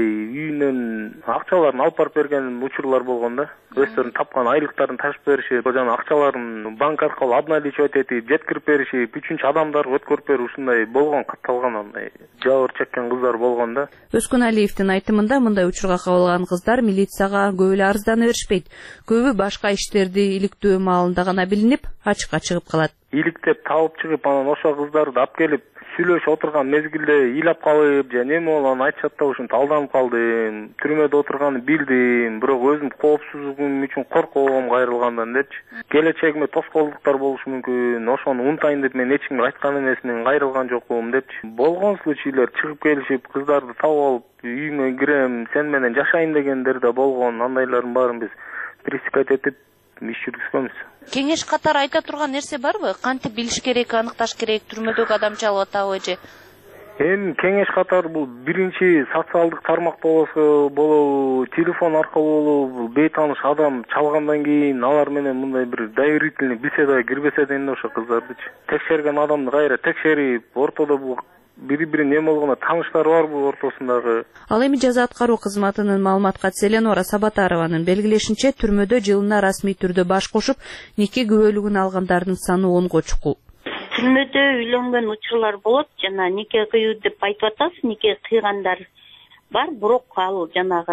үйүнөн акчаларын алып барып берген учурлар болгон да. Өздөрүнүн тапкан айлыктарын ташып беришип, жана акчаларын банк аркылуу обналичивать этип, жеткирип беришип, үчүнчү адамдарга өткөрүп берип ушундай болгон, катталган андай жабыр чеккен кыздар болгон да. Өскөналиевдин айтымында мындай учурга кабылган кыздар милицияга көп эле арыздана беришпейт. Көбү башка иштерди иликтөө маалында гана билинип, ачыкка чыгып калат. Иликтеп табып чыгып, анан ошо кыздарды алып келип сүйлөшүп отурган мезгилде ыйлап калып, же неме болгонун айтышат да, ушинтип алданып калдым, түрмөдө отурганын билдим, бирок өзүм коопсуздугум үчүн корком кайрылгандан депчи. Келечегиме тоскоолдуктар болушу мүмкүн, ошону унутайын деп мен эч кимге айткан эмесмин, кайрылган жокмун депчи. Болгон случайлар чыгып келишип, кыздарды табып алып, үйүңө кирем, сен менен жашайын дегендер да болгон. Андайлардын баарын биз пресекать этип иш жүргүзгөнбүз. Кеңеш катары айта турган нерсе барбы? Кантип билиш керек, аныкташ керек, түрмөдөгү адам чалып атабы же? Эми кеңеш катары бул биринчи социалдык тармакта болобу, телефон аркылуу болобу, бейтааныш адам чалгандан кийин алар менен мындай бир доверительный беседага кирбесе дейм да, ошо кыздардычы. Текшерген адамды кайра текшерип, ортодо бул бири-бири эме болгондо тааныштар барбы ортосундагы. Ал эми жаза аткаруу кызматынын маалымат катчысы Эленора Сабатарованын белгилешинче, түрмөдө жылына расмий түрдө баш кошуп, нике күбөлүгүн алгандардын саны 10го чукул. Түрмөдө үйлөнгөн учурлар болот, жана нике кыйуу деп айтып атасыз, нике кыйгандар бар, бирок ал жанагы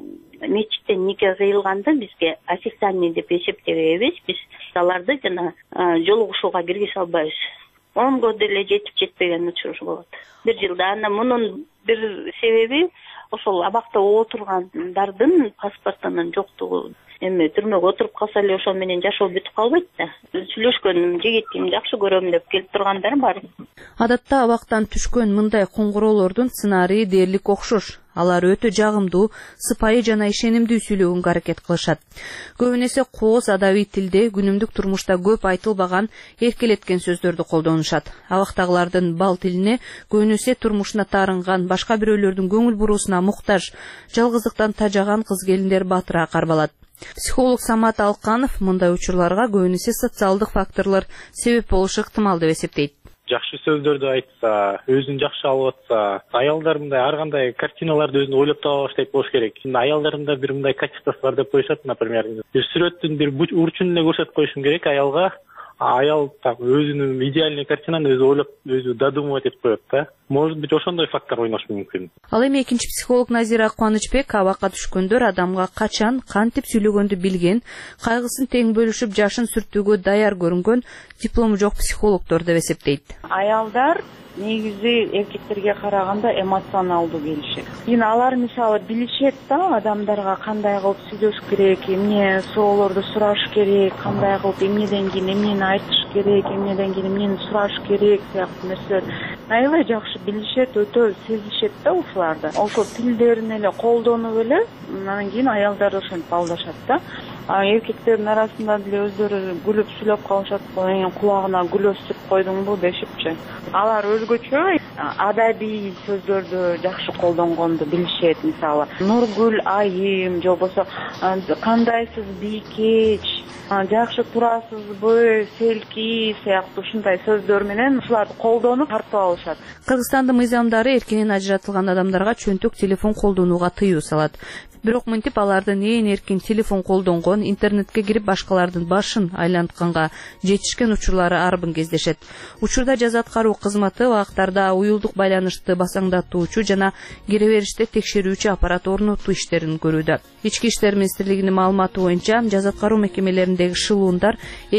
мечиттен нике кыйылганды бизге официальный деп эсептебейбиз. Биз аларды жана жолугушууга киргизе албайбыз. 10го деле жетпеген учур болот. Бир жылда. Анда мунун бир себеби ошол абакта отургандардын паспортунун жоктугу. Эми түрмөгө отуруп калса эле ошол менен жашоо бүтүп калбайт да. Сүйлөшкөн жигитим жакшы көрөм деп келип тургандар бар. Адатта абактан түшкөн мындай коңгуроолордун сценарийи дээрлик окшош. Алар өтө жагымдуу, сыпайы жана ишенимдүү сүйлөгөнгө аракет кылышат. Көбүнесе кооз адабий тилде күнүмдүк турмушта көп айтылбаган, эркелеткен сөздөрдү колдонушат. Абактагылардын бал тилине көбүнесе турмушуна таарынган, башка бирөөлөрдүн көңүл буруусуна муктаж, жалгыздыктан тажаган кыз келиндер батыраак кармалат. Психолог Самат Алканов мындай учурларга көбүнесе социалдык факторлор себеп болушу ыктымал деп эсептейт. Жакшы сөздөрдү айтса, өзүн жакшы алып атса, аялдар мындай ар кандай картиналарды өзүнө ойлоп таба баштайт болуш керек. Аялдарымда бир мындай качествосы бар деп коюшат, например, бир сүрөттүн бир урчун эле көрсөтүп коюшум керек аялга. Аял так өзүнүн идеальный картинаны өзү ойлоп, өзү додумывать этип коет да. Может быть, ошондой фактор ойнош мүмкүн. Ал эми экинчи психолог Назира Кубанычбек абакка түшкөндөр адамга качан, кантип сүйлөгөндү билген, кайгысын тең бөлүшүп, жашын сүртүүгө даяр көрүнгөн, диплому жок психологдор деп эсептейт. Аялдар негизи эркектерге караганда эмоционалдуу келишет. Кийин алар мисалы билишет да, адамдарга кандай кылып сүйлөш керек, эмне суроолорду сураш керек, кандай кылып эмнеден кийин эмнени айтыш керек, эмнеден кийин эмнени сураш керек сыяктуу нерселер аябай жакшы билишет, өтө сезишет да ушуларды. Ошол тилдерин эле колдонуп эле, анан кийин аялдар ошентип алдашат да. Эркектердин арасында деле өздөрү күлүп сүйлөп калышат, кулагына гүл өстүрүп койдуңбу дешипчи. Алар өзгөчө адабий сөздөрдү жакшы колдонгонду билишет. Мисалы, Нургүл айым, же болбосо кандайсыз бийкеч, жакшы турасызбы, селки сыяктуу ушундай сөздөр менен ушуларды колдонуп тартып алышат. Кыргызстандын мыйзамдары эркинен ажыратылган адамдарга чөнтөк телефон колдонууга тыюу салат. Бирок мынтип алардын ээн эркин телефон колдонгон, интернетке кирип башкалардын башын айлантканга жетишкен учурлары арбын кездешет. Учурда жаза аткаруу кызматы убактарда уюлдук байланышты басаңдатуучу жана кире бериште текшерүүчү аппарат орнотуу иштерин көрүүдө. Ички иштер министрлигинин маалыматы боюнча, жаза аткаруу мекемелериндеги шылуундар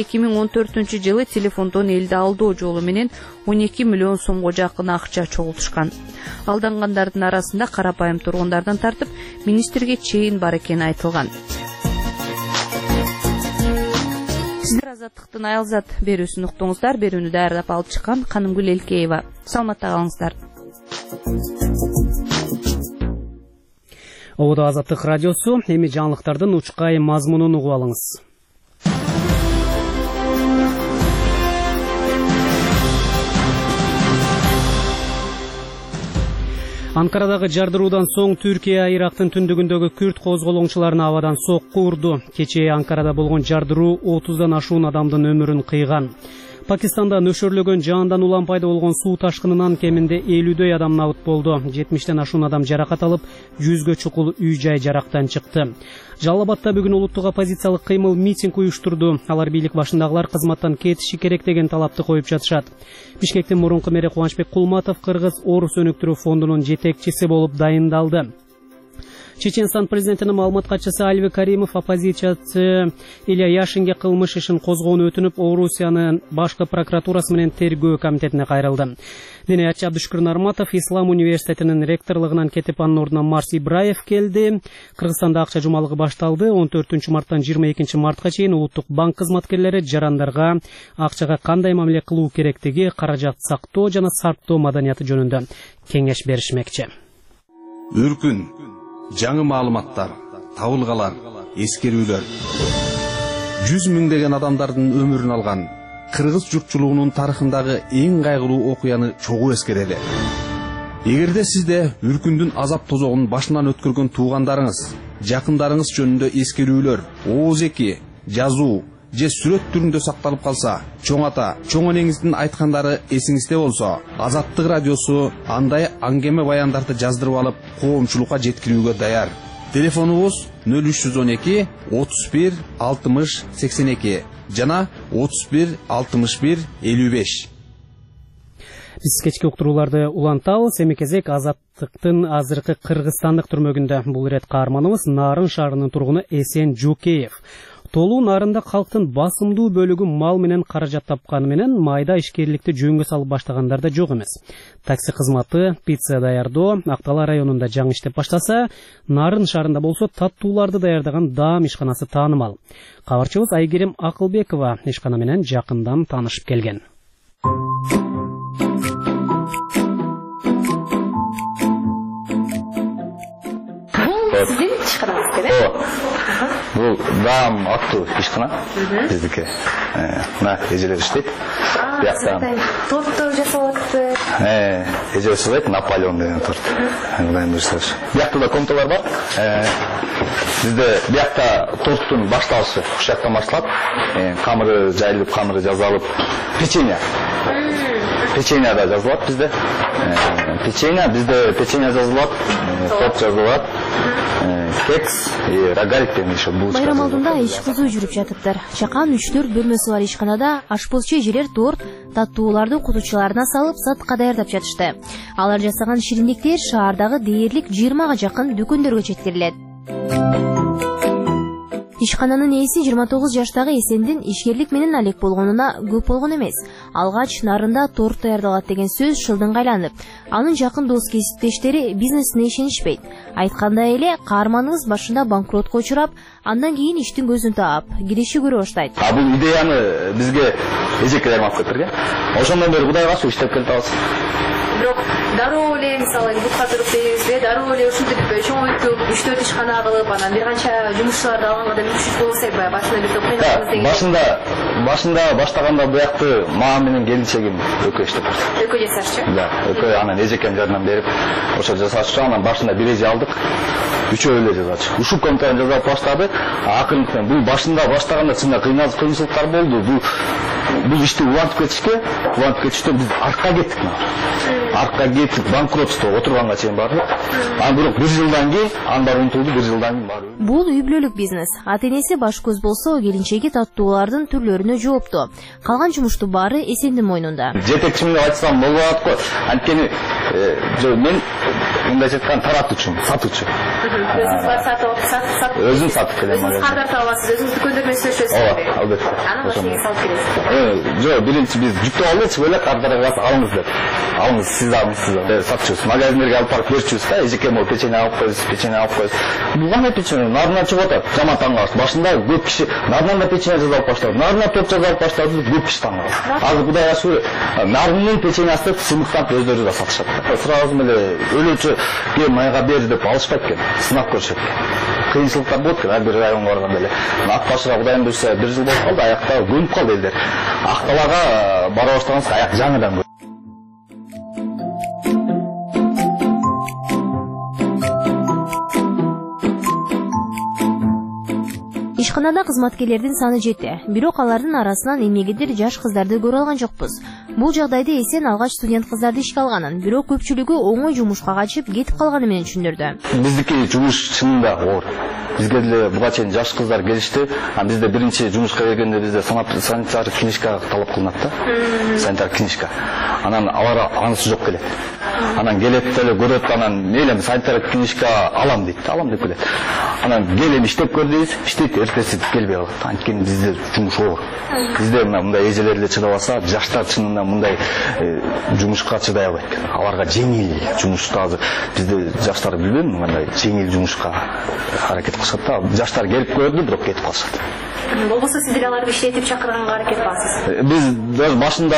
2014-жылы телефондон элди алдоо жолу менен 12 миллион сомго жакын акча чогултушкан. Алдангандардын арасында карапайым тургундардан тартып, министрге чейин бар экени айтылган. Сиздер Азаттыктын Аялзат берүүсүн уктуңуздар. Берүүнү даярдап алып чыккан Канымгүл Элкеева. Саламатта калыңыздар. Ободо Азаттык радиосу, эми жаңылыктардын учкай мазмунун угуп алыңыз. Анкарадагы жардыруудан соң Түркия Ирактын түндүгүндөгү күрд козголоңчуларына абадан сокку урду. Кечээ Анкарада болгон жардыруу 30дан ашуун адамдын өмүрүн кыйган. Пакистанда нөшөрлөгөн жаандан улам пайда болгон суу ташкынынан кеминде 50дөй адам набыт болду. 70тен ашуун адам жаракат алып, 100гө чукул үй-жай жарактан чыкты. Жалал-Абадта бүгүн улуттук оппозициялык кыймыл митинг уюштурду. Алар бийлик башындагылар кызматтан кетиши керек деген талапты коюп жатышат. Бишкектин мурунку мэри Кубанычбек Кулматов Кыргыз Орус өнүктүрүү фондунун жетекчиси болуп дайындалды. Чеченстан президентинин маалымат катчысы Альви Каримов оппозициячы Илья Яшинге кылмыш ишин козгоону өтүнүп, Орусиянын башкы прокуратурасы менен тергөө комитетине кайрылды. Денеятчы Абдушкур Нарматов Ислам университетинин ректорлугунан кетип, анын ордуна Марс Ибраев келди. Кыргызстанда акча жумалыгы башталды. 14-марттан 22-мартка чейин улуттук банк кызматкерлери жарандарга акчага кандай мамиле кылуу керектиги, каражат сактоо жана сарптоо маданияты жөнүндө кеңеш беришмекчи. Үркүн, жаңы маалыматтар, табылгалар, эскерүүлөр. 100 миңдеген адамдардын өмүрүн алган Кыргыз журтчулугунун тарыхындагы эң кайгылуу окуяны чогуу эскерели. Эгерде сизде үркүндүн азап тозогун башынан өткөргөн туугандарыңыз, жакындарыңыз жөнүндө эскерүүлөр, ооз-эки, жазуу же сүрөт түрүндө сакталып калса, чоң ата, чоң энеңиздин айткандары эсиңизде болсо, Азаттык радиосу андай аңгеме баяндарды жаздырып алып, коомчулукка жеткирүүгө даяр. Телефонубуз 0312 31 60 82 жана 31 61 55. Биз кечки уктурууларды улантабыз. Эми кезек Азаттыктын азыркы Кыргызстандык түрмөгүндө. Бул ирет каарманыбыз Нарын шаарынын тургуну Эсен Жукеев. Толуу нарында калктын басымдуу бөлүгү мал менен каражат тапканы менен майда ишкерликти жөнгө салып баштагандар да жок эмес. Такси кызматы, пицца даярдоо Актала районунда жаңы иштеп баштаса, Нарын шаарында болсо таттууларды даярдаган Даам ишканасы таанымал. Кабарчыбыз Айгерим Акылбекова ишкана менен жакындан таанышып келген. Сиздин ишканаңыз керек? Бул Даам аттуу ишкана биздики. Мына эжелер иштейт. Тортто жасалып атты. Эже жасайт, Наполеон деген торт. Мындай нерселер. Биякта да комнаталар бар. Бизде биякта торттун башталышы уш жактан башталат. Камыры жайылып, камыры жазалып, печенье. Печенье да жазылат бизде. Печенье жазылат, торт жазылат. Кекс и рогалик деген еще булочка. Байрам алдында иш кызуу жүрүп жатыптыр. Чакан 3-4 бөлмөсү бар ишканада ашпозчу эжелер торт, таттууларды кутучаларына салып сатка даярдап жатышты. Алар жасаган шириндиктер шаардагы дээрлик 20га жакын дүкөндөргө жеткирилет. Ишкананын ээси 29 жаштагы Эсендин ишкерлик менен алек болгонуна көп болгон эмес. Алгач Нарында торт даярдалат деген сөз шылдыңга айланып, анын жакын дос кесиптештери бизнесине ишенишпейт. Айткандай эле, каарманыбыз башында банкротко учурап, андан кийин иштин көзүн таап, киреше көрө баштайт. Бул идеяны бизге эжекелерим алып кетирген. Ошондон бери Кудайга ушул иштеп келатабыз. Бирок дароо эле мисалы бутка туруп дейбизби, дароо эле ушинтип чоңойтуп, 3-4 ишкана кылып, анан бир канча жумушчуларды алганда мүмкүнчүлүк болсо эбай башында бир топ кыйналганбыз деген. Башында баштаганда буякты маа менен келинчегим экөө иштеп баштады. Экөө жасашчы? Да, экөө анан эжекем жардам берип, ошо жасашчы, анан башында бир эже алдык. Үчөө эле жазачы. Ушул комнатаны жазап баштады. Акырынтен бул башында баштаганда чында кыйынчылыктар болду. Бул ишти улантып кетиштен биз артка кеттик. Артка кетип банкротство отурганга чейин бардык. Анан бирок 1 жылдан кийин анын баары унутулду, 1 жылдан кийин баары. Бул үй бүлөлүк бизнес. Ата-энеси баш көз болсо, келинчеги таттуулардын түрлөрүнө жоопту. Калган жумушту баары Эсендин мойнунда. Жетекчим деп айтсам болот го. Анткени мен мындайча айтканда таратуучумун, сатуучу. Өзүм сатып келем. Кардарды аласыз, өзүңүз дүкөндөр менен сүйлөшөсүз. Ооба, албетте. Анан машинеге салып бересиз. Жок, биринчи биз жүктөп алып, эле кардарды алыңыз деп. Алыңыз, сиз алыңыз. Сатчубуз. Магазиндерге алып барып берчүбүз да, эжеке могу печенье алып коебуз. Бул кандай печенье? Нарынан чыгып атат. Жаман таң калышты. Башында көп киши нарынан печенье жазып баштады. Нарынан торт жазып баштады, көп киши таң калды. Азыр Кудайга шүгүр, нарынын печеньясы сыймыктанып өздөрү да сатышат. Сразу эле өлүүчү кем майга бер деп алышпайт экен. Сынап көрүшөт экен. Кыйынчылыктар болот экен, ар бир районго барганда эле. Ат башыга Кудайым буйрса 1 жыл болуп калды, аякта көнүп калды элдер. Акталага бара баштаганбыз, аяк жаңыдан. Ишканада кызматкерлердин саны жетти. Бирок алардын арасынан эмнегедир жаш кыздарды көрө алган жокпуз. Бул жагдайды эсен алгач студент кыздарды ишке алганын, бирок көпчүлүгү оңой жумушка качып кетип калганы менен түшүндүрдү. Биздики жумуш чынында оор. Бизге деле буга чейин жаш кыздар келишти. Бизде биринчи жумушка келгенде бизде санитар книжка талап кылынат да. Санитар книжка. Анан алар анысы жок келет. Анан келет деле көрөт, анан мейлем санитар книжка алам дейт, алам деп келет. Анан келем иштеп көр дейбиз, иштейт, эртеси келбей калат. Анткени бизде жумуш оор. Бизде мындай эжелер эле чыдабаса, жаштар чынында мындай жумушка чыдай албайт. Аларга жеңил жумушта азыр бизде жаштар билбейм, мындай жеңил жумушка аракет кылышат да. Жаштар келип көрдү, бирок кетип калышат. Болбосо сиз деле аларды иштетип чакырганга аракет кыласыз. Биз даже башында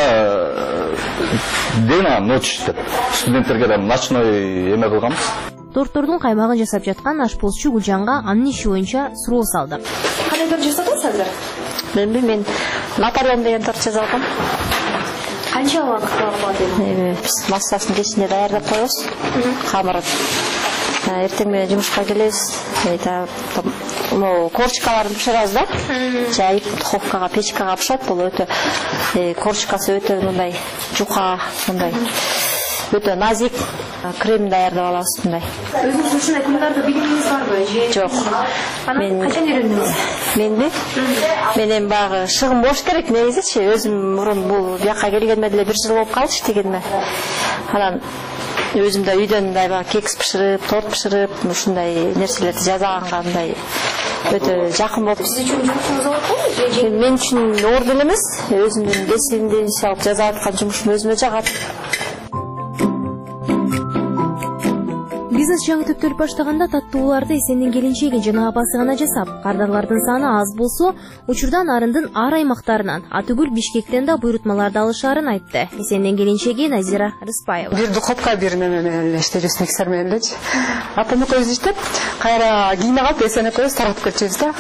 день ночь деп студенттерге да ночной эме кылганбыз. Тортордун каймагын жасап жаткан ашпозчу Гүлжанга анын иши боюнча суроо салдык. Кандай торт жасадыңыз азыр? Мен Наполеон деген торт жасап алгам. Канча убакыт алат эми? Биз массасын кечинде даярдап коебуз. Камырын. Эртең менен жумушка келебиз. Корчкаларын бышырабыз да. Жайып духовкага, печкага бышат. Бул өтө корчкасы өтө мындай жука, мындай өтө назик. Крем даярдап алабыз мындай. Өзүңүз ушундай кулдарды билимиңиз барбы? Жок. Мен качан үйрөндүңүз? Менби? Менен багы шыгым болуш керек негизичи. Өзүм мурун бул бияка келгенме деле 1 жыл болуп калды иштегениме. Анан өзүм да үйдөн мындай кекс бышырып, торт бышырып, ушундай нерселерди жасаганга мындай өтө жакын болуп. Сиз үчүн жумушуңуз оорбу? Мен үчүн оор деле эмес. Өзүмдүн кесибимди салып жасап аткан жумушум өзүмө жагат. Бизнес жаңы төптөлүп баштаганда таттууларды эсендин келинчеги жана апасы гана жасап, кардарлардын саны аз болсо, учурдан арындын ар аймактарынан, атүгүл Бишкектен да буйрутмаларды алышаарын айтты. Эсендин келинчеги Назира Рыспаева. Бир духовка бир неме иштейбиз миксер менен элечи. Апам экөөбүз иштеп, кайра кийине калып эсен экөөбүз таратып кетчүбүз да.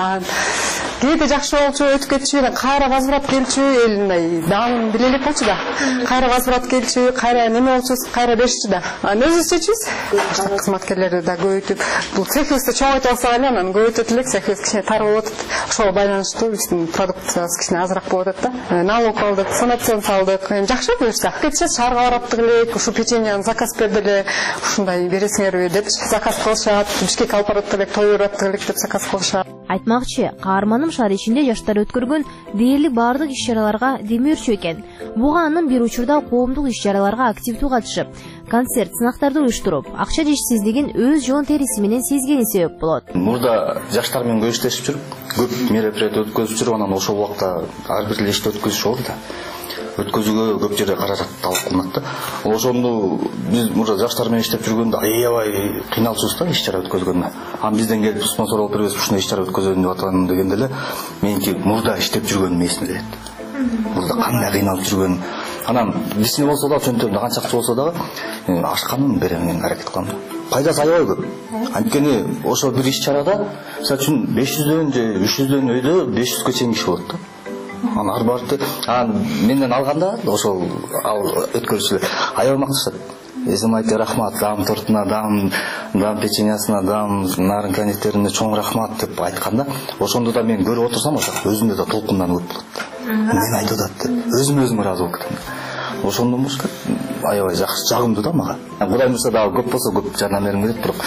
Кээде жакшы болчу, өтүп кетчү, кайра возврат келчү, эл мындай даам биле элек болчу да. Кайра возврат келчү, кайра неме болчу, кайра беришчү да. Өзүбүз чечүбүз. Кызматкерлерди да көбөйтүп, бул цехибизди чоңойтуп алсак эле, анан көбөйтөт элек, цехибиз кичине тар болуп атат. Ошого байланыштуу биздин продукциябыз кичине азыраак болуп атат да. Налог алдык, санацион салдык. Жакшы буюрса. Кетишет, шаарга бараттык элек, ушу печеньяны заказ берди эле, ушундай бересиңерби деп заказ кылышат. Бишкек алып бараттык элек, той бараттык элек деп заказ кылышат. Айтмакчы, каарманым шаар ичинде жаштар өткөргөн дээрлик баардык иш-чараларга демөөрчү экен. Буга анын бир учурда коомдук иш-чараларга активдүү катышып, концерт, сынактарды уюштуруп, акча жетишсиздигин өз жоон териси менен сезгени себеп болот. Мурда жаштар менен көп иштешип жүрүп, көп мероприятие өткөзүп жүрүп, анан ошол убакта ар бир ишти өткөзүш оор да. Өткөзүүгө көп жерде каражат талап кылынат да. Ошондо биз мурда жаштар менен иштеп жүргөндө аябай кыйналчубуз да иш-чара өткөзгөнгө. Бизден келип спонсор болуп беребиз, ушундай иш-чара өткөзөйүн деп аткан дегенде эле меники мурда иштеп жүргөнүм эсиме келет. Мурда кандай кыйналып жүргөн. Анан кичине болсо да, чөнтөгүндө канча акча болсо дагы ашканын беремин аракет кылам. Пайдасы аябай көп. Анткени ошо бир иш-чарада, мисалы үчүн 500дөн же 300дөн өйдө 500гө чейин киши болот да. Анан ар барды менден алганда ошол өткөрүүчүлөр аябай макташат. Эсим айты рахмат, дам тортуна, дам печеньясына, дам нарын конфеттерине чоң рахмат деп айтканда, ошондо да мен көрүп отурсам, өзүмдө да толкунданып болот. Мен айтып атат деп, өзүм ыраазы болуп кетем. Ошондон башка аябай жакшы, жагымдуу да мага. Кудай мырса дагы көп болсо көп жардам бергим келет, бирок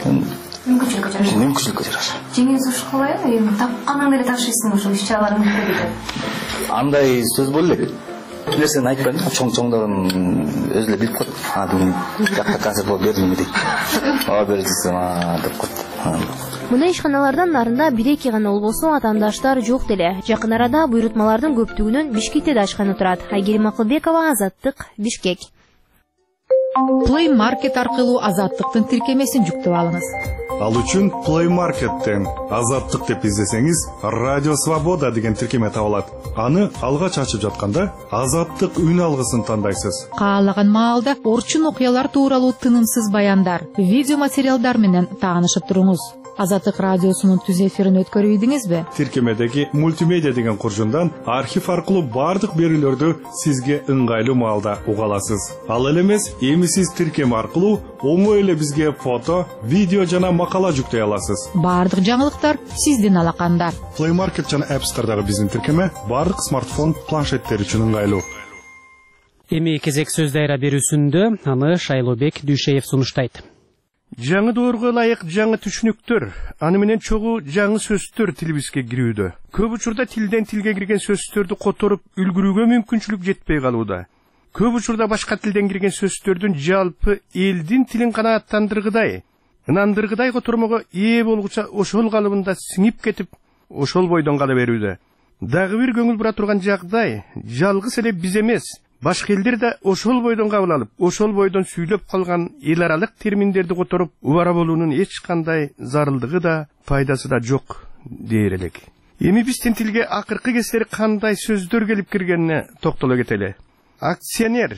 мүмкүнчүлүккө жараша. Жеңиңиз уш кылбайбы? Эми тапканын эле ташыйсың ошо иш-чараларын көрүп. Андай сөз боло элек. Нерсени айтпайм, чоң-чоңдорун өзү эле билип коет. Бүгүн жакта концерт болуп бердимби дейт. Бердисем, деп коет. Мына ишканалардан нарында 1-2 гана болбосо атаандаштар жок деле. Жакын арада буйрутмалардын көптүгүнөн Бишкекте да ачкан турат. Айгерим Акылбекова, Азаттык, Бишкек. Play Market аркылуу Азаттыктын тиркемесин жүктөп алыңыз. Ал үчүн Play Market'тен Азаттык деп издесеңиз, Радио Свобода деген тиркеме табылат. Аны алгач ачып жатканда Азаттык үн алгысын тандайсыз. Каалаган маалда орчун окуялар тууралуу тынымсыз баяндар, видео материалдар менен таанышып туруңуз. Азаттык радиосунун түз эфирин өткөрүп идиңизби? Тиркемедеги мультимедиа деген куржундан архив аркылуу бардык берүүлөрдү сизге ыңгайлуу маалда уга аласыз. Ал эле эмес, эми сиз тиркеме аркылуу оңой эле бизге фото, видео жана макала жүктөй аласыз. Бардык жаңылыктар сиздин алаканда. Play Market жана App Store'дагы биздин тиркеме бардык смартфон, планшеттер үчүн ыңгайлуу. Эми кезек сөз дайра берүүсүндө аны Шайлообек Дүйшеев сунуштайт. Жаңы доорго ылайык жаңы түшүнүктөр, аны менен чогуу жаңы сөздөр тилибизге кирүүдө. Көп учурда тилден тилге кирген сөздөрдү которуп үлгүрүүгө мүмкүнчүлүк жетпей калууда. Көп учурда башка тилден кирген сөздөрдүн жалпы элдин тилин канааттандыргыдай, ынандыргыдай котормого ээ болгуча ошол калыбында сиңип кетип, ошол бойдон кала берүүдө. Дагы бир көңүл бура турган жагдай, жалгыз эле биз эмес, башка элдер да ошол бойдон кабыл алып, ошол бойдон сүйлөп калган эл аралык терминдерди которуп, убара болуунун эч кандай зарылдыгы да, пайдасы да жок дээр элек. Эми биздин тилге акыркы кездери кандай сөздөр келип киргенине токтоло кетели. Акционер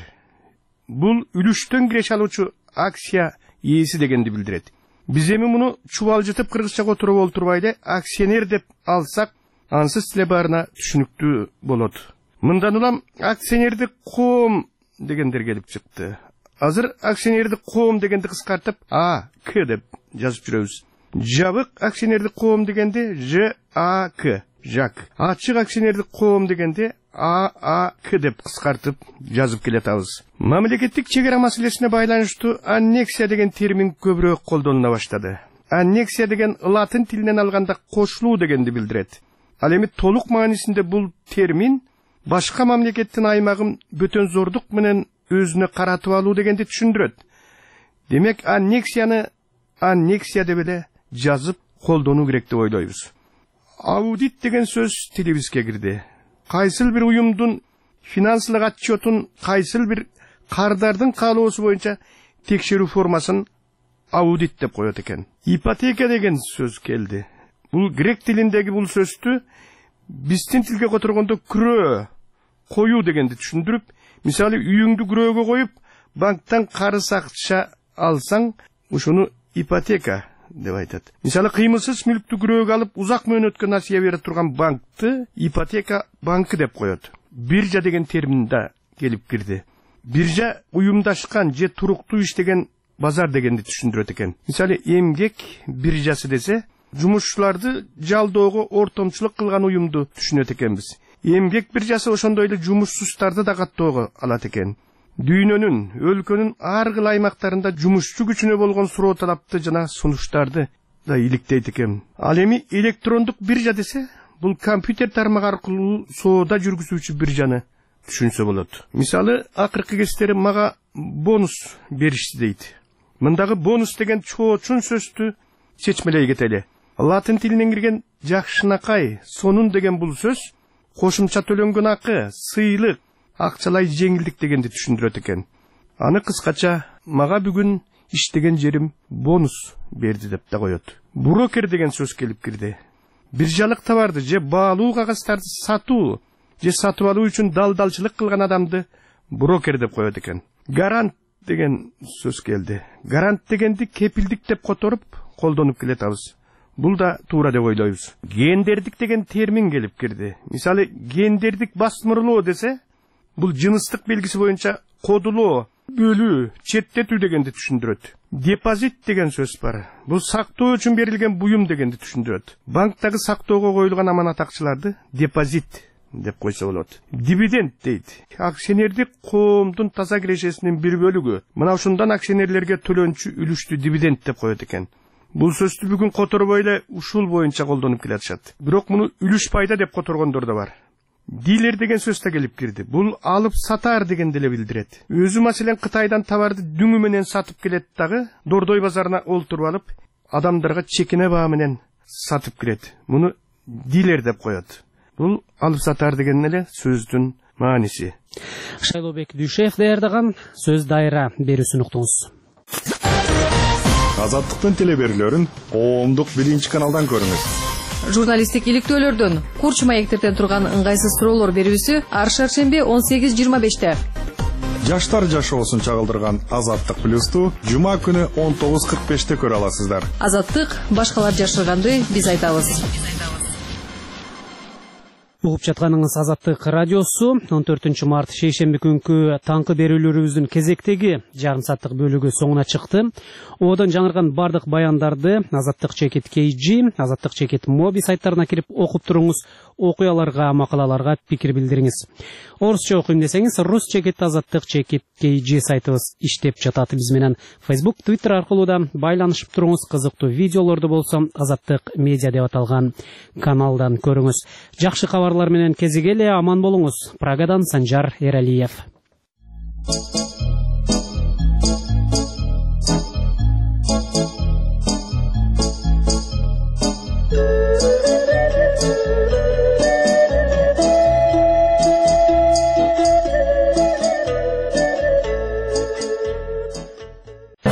бул үлүштөн киреш алуучу акция ээси дегенди билдирет. Биз эми муну чубалжытып кыргызча которуп олтурбай эле акционер деп алсак, ансыз тиле баарына түшүнүктүү болот. Мындан улам акционердик коом дегендер келип чыкты. Азыр акционердик коом дегенди кыскартып АК деп жазып жүрөбүз. Жабык акционердик коом дегенде ЖАК, ЖАК. Ачык акционердик коом дегенде ААК деп кыскартып жазып келатабыз. Мамлекеттик чегара маселесине байланыштуу аннексия деген термин көбүрөөк колдонула баштады. Аннексия деген латын тилинен алганда кошулуу дегенди билдирет. Ал эми толук маанисинде бул термин башка мамлекеттин аймагын бөтөн зордук менен өзүнө каратып алуу дегенди түшүндүрөт. Демек, аннексияны аннексия деп эле жазып колдонуу керек деп ойлойбуз. Аудит деген сөз тилибизге кирди. Кайсыл бир уюмдун финансылык отчетун, кайсыл бир кардардын каалоосу боюнча текшерүү формасын аудит деп коет экен. Ипотека деген сөз келди. Бул грек тилиндеги бул сөздү биздин тилге которгондо күрөө, коюу дегенди түшүндүрүп, мисалы үйүңдү күрөөгө коюп, банктан карыз акча алсаң, ушуну ипотека деп айтат. Мисалы кыймылсыз мүлктү күрөөгө алып, узак мөөнөткө насыя бере турган банкты ипотека банкы деп коет. Биржа деген термин да келип кирди. Биржа уюмдашкан же туруктуу иштеген базар дегенди түшүндүрөт экен. Мисалы эмгек биржасы десе, жумушчуларды жалдоого ортомчулук кылган уюмду түшүнөт экенбиз. Эмгек биржасы ошондой эле жумушсуздарды да каттоого алат экен. Дүйнөнүн, өлкөнүн ар кыл аймактарында жумушчу күчүнө болгон суроо талапты жана сунуштарды да иликтейт экен. Ал эми электрондук биржа десе, бул компьютер тармагы аркылуу соода жүргүзүүчү биржаны түшүнсө болот. Мисалы, акыркы кездери мага бонус беришти дейт. Мындагы бонус деген чоочун сөздү чечмелей кетели. Латын тилинен кирген жакшынакай, сонун деген бул сөз кошумча төлөнгөн акы, сыйлык, акчалай жеңилдик дегенди түшүндүрөт экен. Аны кыскача мага бүгүн иштеген жерим бонус берди деп да коет. Брокер деген сөз келип кирди. Биржалык товарды же баалуу кагаздарды сатуу же сатып алуу үчүн далдалчылык кылган адамды брокер деп коет экен. Гарант деген сөз келди. Гарант дегенди кепилдик деп которуп колдонуп келатабыз. Бул да туура деп ойлойбуз. Гендердик деген термин келип кирди. Мисалы, гендердик басмырлоо десе, бул жыныстык белгиси боюнча кодулоо, бөлүү, четтетүү дегенди түшүндүрөт. Депозит деген сөз бар. Бул сактоо үчүн берилген буюм дегенди түшүндүрөт. Банктагы сактоого коюлган аманат акчаларды депозит деп койсо болот. Дивиденд дейт. Акционердик коомдун таза кирешесинин бир бөлүгү. Мына ушундан акционерлерге төлөнчү үлүштү дивиденд деп коет экен. Бул сөздү бүгүн которбой эле ушул боюнча колдонуп келатышат. Бирок муну үлүш пайда деп которгондор да бар. Дилер деген сөз да келип кирди. Бул алып сатар дегенди эле билдирет. Өзү маселен Кытайдан товарды дүңү менен сатып келет дагы, Дордой базарына олтуруп алып, адамдарга чекине баа менен сатып келет. Муну дилер деп коет. Бул алып сатар деген эле сөздүн мааниси. Шайлообек Дүйшеев даярдаган сөз дайра берүүсүн уктуңуз. Азаттыктын телеберүүлөрүн коомдук 1 каналдан көрүңүз. Журналисттик иликтөөлөрдөн, курч маектерден турган ыңгайсыз суроолор берүүсү ар шаршемби 18:25-те. Жаштар жашоосун чагылдырган Азаттык плюсту жума күнү 19:45 көрө аласыздар. Азаттык башкалар жашырганды биз айтабыз. Угуп жатканыңыз Азаттык радиосу 14 март шейшемби күнкү таңкы берүүлөрүбүздүн кезектеги жарым сааттык бөлүгү соңуна чыкты. Оодон жаңырган бардык баяндарды Азаттык чекит KG, Азаттык чекит Моби сайттарына кирип окуп туруңуз. Окуяларга, макалаларга пикир билдириңиз. Орусча окуйм десеңиз, Рус чекит Азаттык чекит KG сайтыбыз иштеп жатат. Биз менен Facebook, Twitter аркылуу да байланышып туруңуз. Кызыктуу видеолорду болсо Азаттык медиа деп аталган каналдан көрүңүз. Жакшы кабарлар менен кезигели, аман болуңуз. Прагадан Санжар Эралиев.